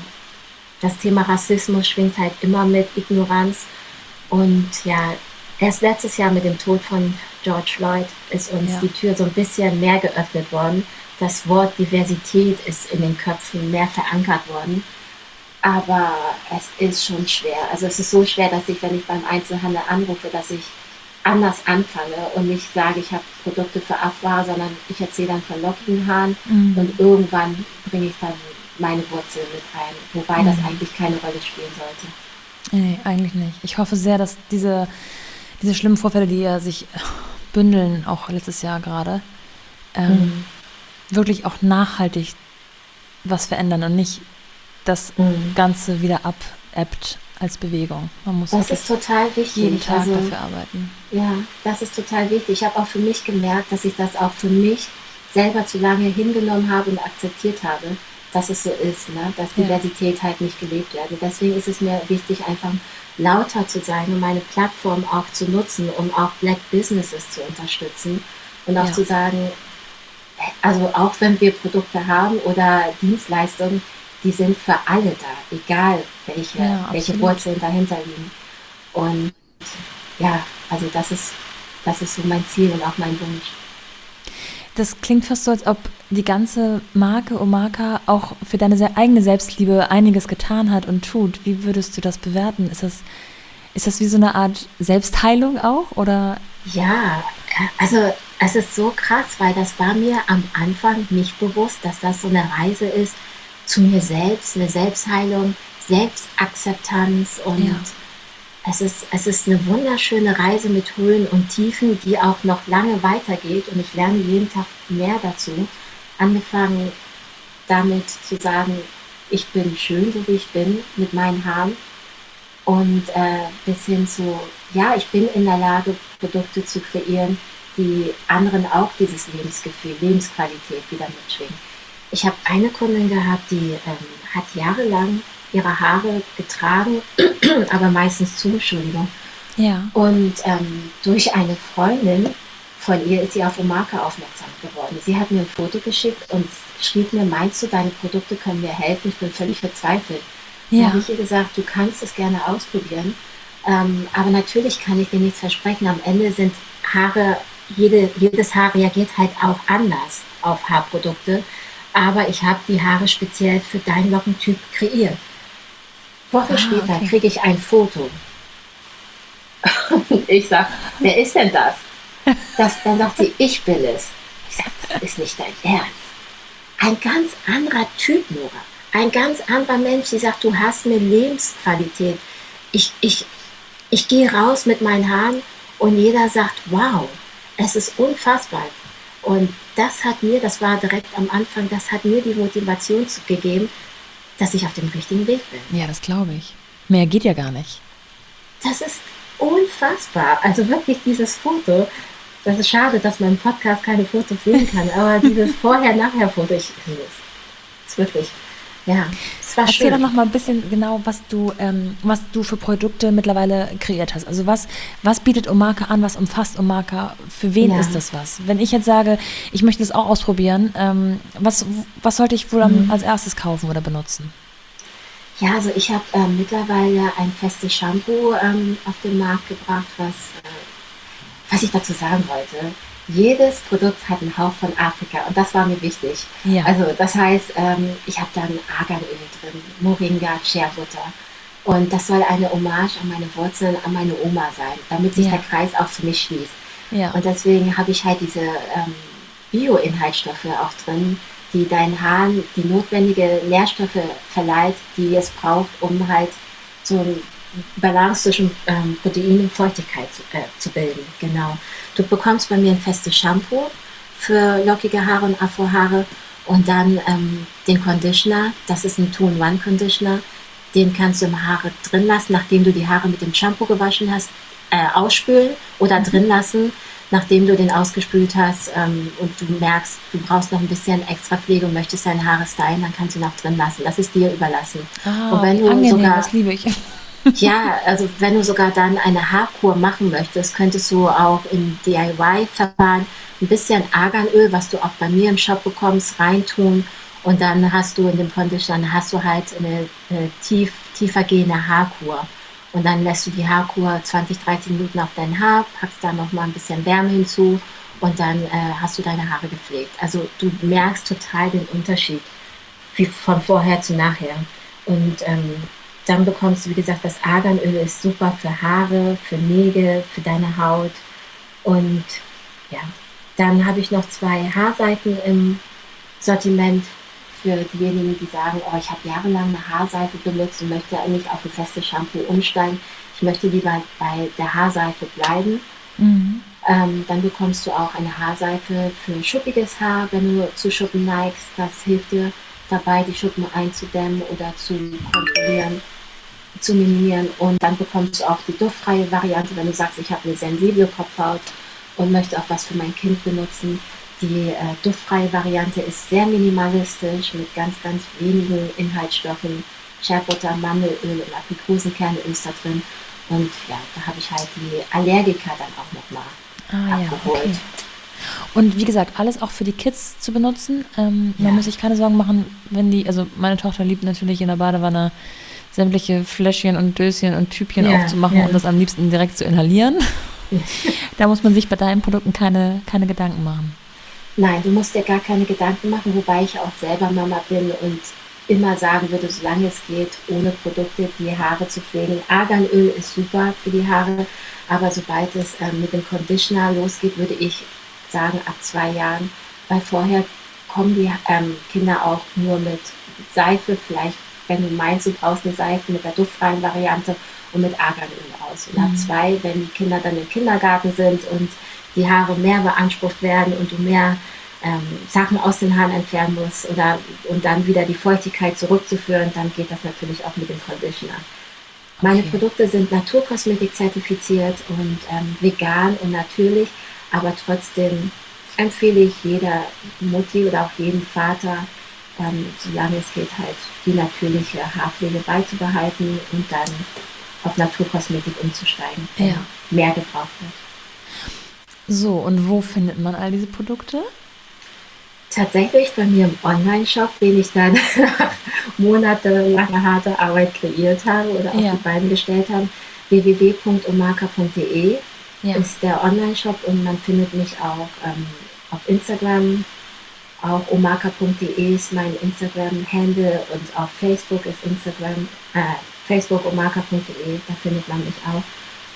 das Thema Rassismus schwingt halt immer mit Ignoranz und ja, erst letztes Jahr mit dem Tod von George Floyd ist uns Ja. die Tür so ein bisschen mehr geöffnet worden. Das Wort Diversität ist in den Köpfen mehr verankert worden. Aber es ist schon schwer. Also es ist so schwer, dass ich, wenn ich beim Einzelhandel anrufe, dass ich anders anfange und nicht sage, ich habe Produkte für Afra, sondern ich erzähle dann von lockigen Haaren und irgendwann bringe ich dann meine Wurzeln mit rein, wobei das eigentlich keine Rolle spielen sollte. Nee, eigentlich nicht. Ich hoffe sehr, dass diese schlimmen Vorfälle, die ja sich bündeln, auch letztes Jahr gerade, Mhm. wirklich auch nachhaltig was verändern und nicht das Mhm. Ganze wieder abebbt als Bewegung. Man muss Das wirklich ist total jeden wichtig. Tag Also dafür arbeiten. ja, das ist total wichtig. Ich habe auch für mich gemerkt, dass ich das auch für mich selber zu lange hingenommen habe und akzeptiert habe, dass es so ist, ne? Dass Ja, Diversität halt nicht gelebt wird. Und deswegen ist es mir wichtig, einfach lauter zu sein und meine Plattform auch zu nutzen, um auch Black Businesses zu unterstützen und auch ja, zu sagen, also auch wenn wir Produkte haben oder Dienstleistungen, die sind für alle da, egal ja, welche absolut. Wurzeln dahinter liegen. Und ja, also das ist so mein Ziel und auch mein Wunsch. Das klingt fast so, als ob die ganze Marke Omaka auch für deine eigene Selbstliebe einiges getan hat und tut. Wie würdest du das bewerten? Ist das wie so eine Art Selbstheilung auch? Oder? Ja, also es ist so krass, weil das war mir am Anfang nicht bewusst, dass das so eine Reise ist zu mir selbst, eine Selbstheilung, Selbstakzeptanz und Ja, Es ist eine wunderschöne Reise mit Höhen und Tiefen, die auch noch lange weitergeht und ich lerne jeden Tag mehr dazu. Angefangen damit zu sagen, ich bin schön, so wie ich bin, mit meinen Haaren und bis hin zu, ja, ich bin in der Lage, Produkte zu kreieren, die anderen auch dieses Lebensgefühl, Lebensqualität wieder mitschwingen. Ich habe eine Kundin gehabt, die hat jahrelang ihre Haare getragen, aber meistens zu, Entschuldigung. Ja. Und durch eine Freundin von ihr ist sie auf Omaka aufmerksam geworden. Sie hat mir ein Foto geschickt und schrieb mir, meinst du, deine Produkte können mir helfen? Ich bin völlig verzweifelt. Dann habe Ja. ich ihr gesagt, du kannst es gerne ausprobieren, aber natürlich kann ich dir nichts versprechen. Am Ende sind Haare, jedes Haar reagiert halt auch anders auf Haarprodukte, aber ich habe die Haare speziell für deinen Lockentyp kreiert. Wochen Ah, später okay. kriege ich ein Foto und ich sage, wer ist denn das? Dann sagt sie, ich bin es. Ich sage, das ist nicht dein Ernst. Ein ganz anderer Typ, Nora. Ein ganz anderer Mensch, die sagt, du hast mir Lebensqualität. Ich, ich, ich gehe raus mit meinen Haaren und jeder sagt, wow, es ist unfassbar. Und das war direkt am Anfang, das hat mir die Motivation gegeben, dass ich auf dem richtigen Weg bin. Ja, das glaube ich. Mehr geht ja gar nicht. Das ist unfassbar. Also wirklich dieses Foto. Das ist schade, dass man im Podcast keine Fotos sehen kann, aber dieses Vorher-Nachher-Foto, es ist wirklich, ja, es war Erzähl doch schön. noch mal ein bisschen genau, was du für Produkte mittlerweile kreiert hast. Also was bietet Omaka an, was umfasst Omaka? Für wen ist Ja, das was? Wenn ich jetzt sage, ich möchte das auch ausprobieren, was sollte ich wohl als erstes kaufen oder benutzen? ja, also ich habe mittlerweile ein festes Shampoo auf den Markt gebracht, was ich dazu sagen wollte. Jedes Produkt hat einen Hauch von Afrika und das war mir wichtig. Ja, Also das heißt, ich habe dann Arganöl drin, Moringa, Shea Butter. Und das soll eine Hommage an meine Wurzeln, an meine Oma sein, damit sich der ja, Kreis auch für mich schließt. ja. Und deswegen habe ich halt diese Bio-Inhaltsstoffe auch drin, die deinen Haaren die notwendige Nährstoffe verleiht, die es braucht, um halt so ein Balance zwischen Protein und Feuchtigkeit zu bilden. Genau. Du bekommst bei mir ein festes Shampoo für lockige Haare und Afrohaare und dann den Conditioner. Das ist ein Two-in-One-Conditioner. Den kannst du im Haare drin lassen, nachdem du die Haare mit dem Shampoo gewaschen hast, ausspülen oder drin lassen, nachdem du den ausgespült hast und du merkst, du brauchst noch ein bisschen extra Pflege und möchtest deine Haare stylen, dann kannst du noch drin lassen. Das ist dir überlassen. Und Ah, wenn wie du angenehm, sogar das liebe ich. ja, also wenn du sogar dann eine Haarkur machen möchtest, könntest du auch in DIY-Verfahren ein bisschen Arganöl, was du auch bei mir im Shop bekommst, reintun und dann hast du in dem Conditioner, dann hast du halt eine tiefer gehende Haarkur. Und dann lässt du die Haarkur 20, 30 Minuten auf dein Haar, packst da noch mal ein bisschen Wärme hinzu und dann hast du deine Haare gepflegt. Also du merkst total den Unterschied wie von vorher zu nachher. Und dann bekommst du, wie gesagt, das Arganöl ist super für Haare, für Nägel, für deine Haut. Und ja, dann habe ich noch zwei Haarseifen im Sortiment für diejenigen, die sagen, oh, ich habe jahrelang eine Haarseife benutzt und möchte nicht auf ein festes Shampoo umsteigen. Ich möchte lieber bei der Haarseife bleiben. Mhm. Dann bekommst du auch eine Haarseife für schuppiges Haar, wenn du zu Schuppen neigst. Das hilft dir dabei, die Schuppen einzudämmen oder zu kontrollieren, zu minimieren. Und dann bekommst du auch die duftfreie Variante, wenn du sagst, ich habe eine sensible Kopfhaut und möchte auch was für mein Kind benutzen. Die duftfreie Variante ist sehr minimalistisch mit ganz, ganz wenigen Inhaltsstoffen. Shea Butter, Mandelöl und Aprikosenkerne ist da drin. Und ja, da habe ich halt die Allergiker dann auch nochmal Ah ja, abgeholt. okay. Und wie gesagt, alles auch für die Kids zu benutzen. Man Ja, muss sich keine Sorgen machen, also meine Tochter liebt natürlich in der Badewanne sämtliche Fläschchen und Döschen und Tübchen ja, aufzumachen ja. und das am liebsten direkt zu inhalieren. Da muss man sich bei deinen Produkten keine Gedanken machen. Nein, du musst dir gar keine Gedanken machen, wobei ich auch selber Mama bin und immer sagen würde, solange es geht, ohne Produkte die Haare zu pflegen. Arganöl ist super für die Haare, aber sobald es mit dem Conditioner losgeht, würde ich sagen, ab 2 Jahren, weil vorher kommen die Kinder auch nur mit Seife, vielleicht wenn du meinst, du brauchst eine Seife mit der duftfreien Variante und mit Arganöl aus. Und ab 2, wenn die Kinder dann im Kindergarten sind und die Haare mehr beansprucht werden und du mehr Sachen aus den Haaren entfernen musst und dann wieder die Feuchtigkeit zurückzuführen, dann geht das natürlich auch mit dem Conditioner. Meine Produkte sind Naturkosmetik zertifiziert und vegan und natürlich, aber trotzdem empfehle ich jeder Mutti oder auch jedem Vater, solange es geht, halt die natürliche Haarpflege beizubehalten und dann auf Naturkosmetik umzusteigen, wenn mehr gebraucht wird. So, und wo findet man all diese Produkte? Tatsächlich bei mir im Online-Shop, den ich dann nach monatelanger harter Arbeit kreiert habe oder auf die Beine gestellt habe. www.omaka.de ist der Online-Shop und man findet mich auch auf Instagram. Auch omaka.de ist mein Instagram-Handle und auf Facebook ist Facebook omaka.de, da findet man mich auch.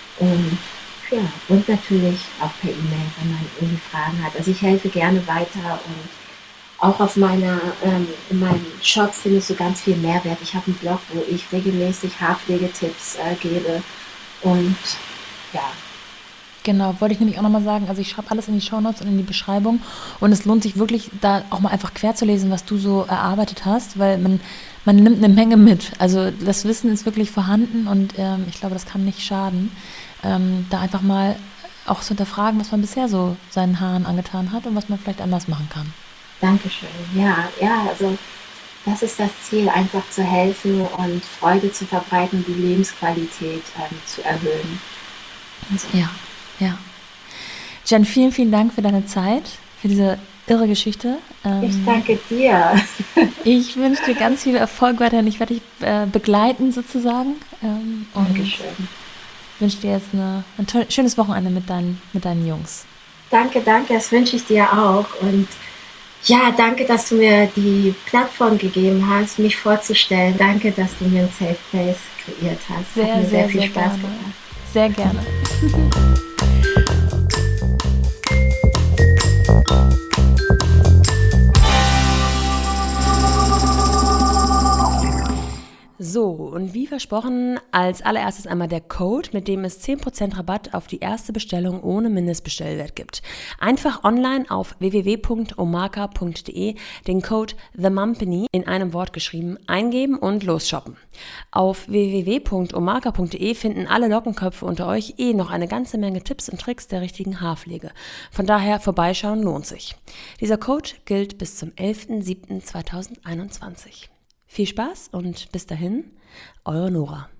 Und natürlich auch per E-Mail, wenn man irgendwie Fragen hat. Also ich helfe gerne weiter und auch in meinem Shop findest du ganz viel Mehrwert. Ich habe einen Blog, wo ich regelmäßig Haarpflegetipps gebe und ja. Genau, wollte ich nämlich auch nochmal sagen, also ich schreibe alles in die Shownotes und in die Beschreibung und es lohnt sich wirklich, da auch mal einfach quer zu lesen, was du so erarbeitet hast, weil man nimmt eine Menge mit. Also das Wissen ist wirklich vorhanden und ich glaube, das kann nicht schaden, da einfach mal auch zu hinterfragen, was man bisher so seinen Haaren angetan hat und was man vielleicht anders machen kann. Dankeschön. Ja, also das ist das Ziel, einfach zu helfen und Freude zu verbreiten, die Lebensqualität zu erhöhen. Also. Ja. Jen, vielen, vielen Dank für deine Zeit, für diese irre Geschichte. Ich danke dir. Ich wünsche dir ganz viel Erfolg weiterhin. Ich werde dich begleiten sozusagen. Dankeschön. Ich wünsche dir jetzt ein schönes Wochenende mit deinen Jungs. Danke, das wünsche ich dir auch. Und ja, danke, dass du mir die Plattform gegeben hast, mich vorzustellen. Danke, dass du mir ein Safe Place kreiert hast. Hat mir sehr viel Spaß gemacht. Sehr gerne. So, und wie versprochen, als allererstes einmal der Code, mit dem es 10% Rabatt auf die erste Bestellung ohne Mindestbestellwert gibt. Einfach online auf www.omaka.de den Code THEMUMPANY in einem Wort geschrieben eingeben und losshoppen. Auf www.omaka.de finden alle Lockenköpfe unter euch noch eine ganze Menge Tipps und Tricks der richtigen Haarpflege. Von daher vorbeischauen lohnt sich. Dieser Code gilt bis zum 11.07.2021. Viel Spaß und bis dahin, eure Nora.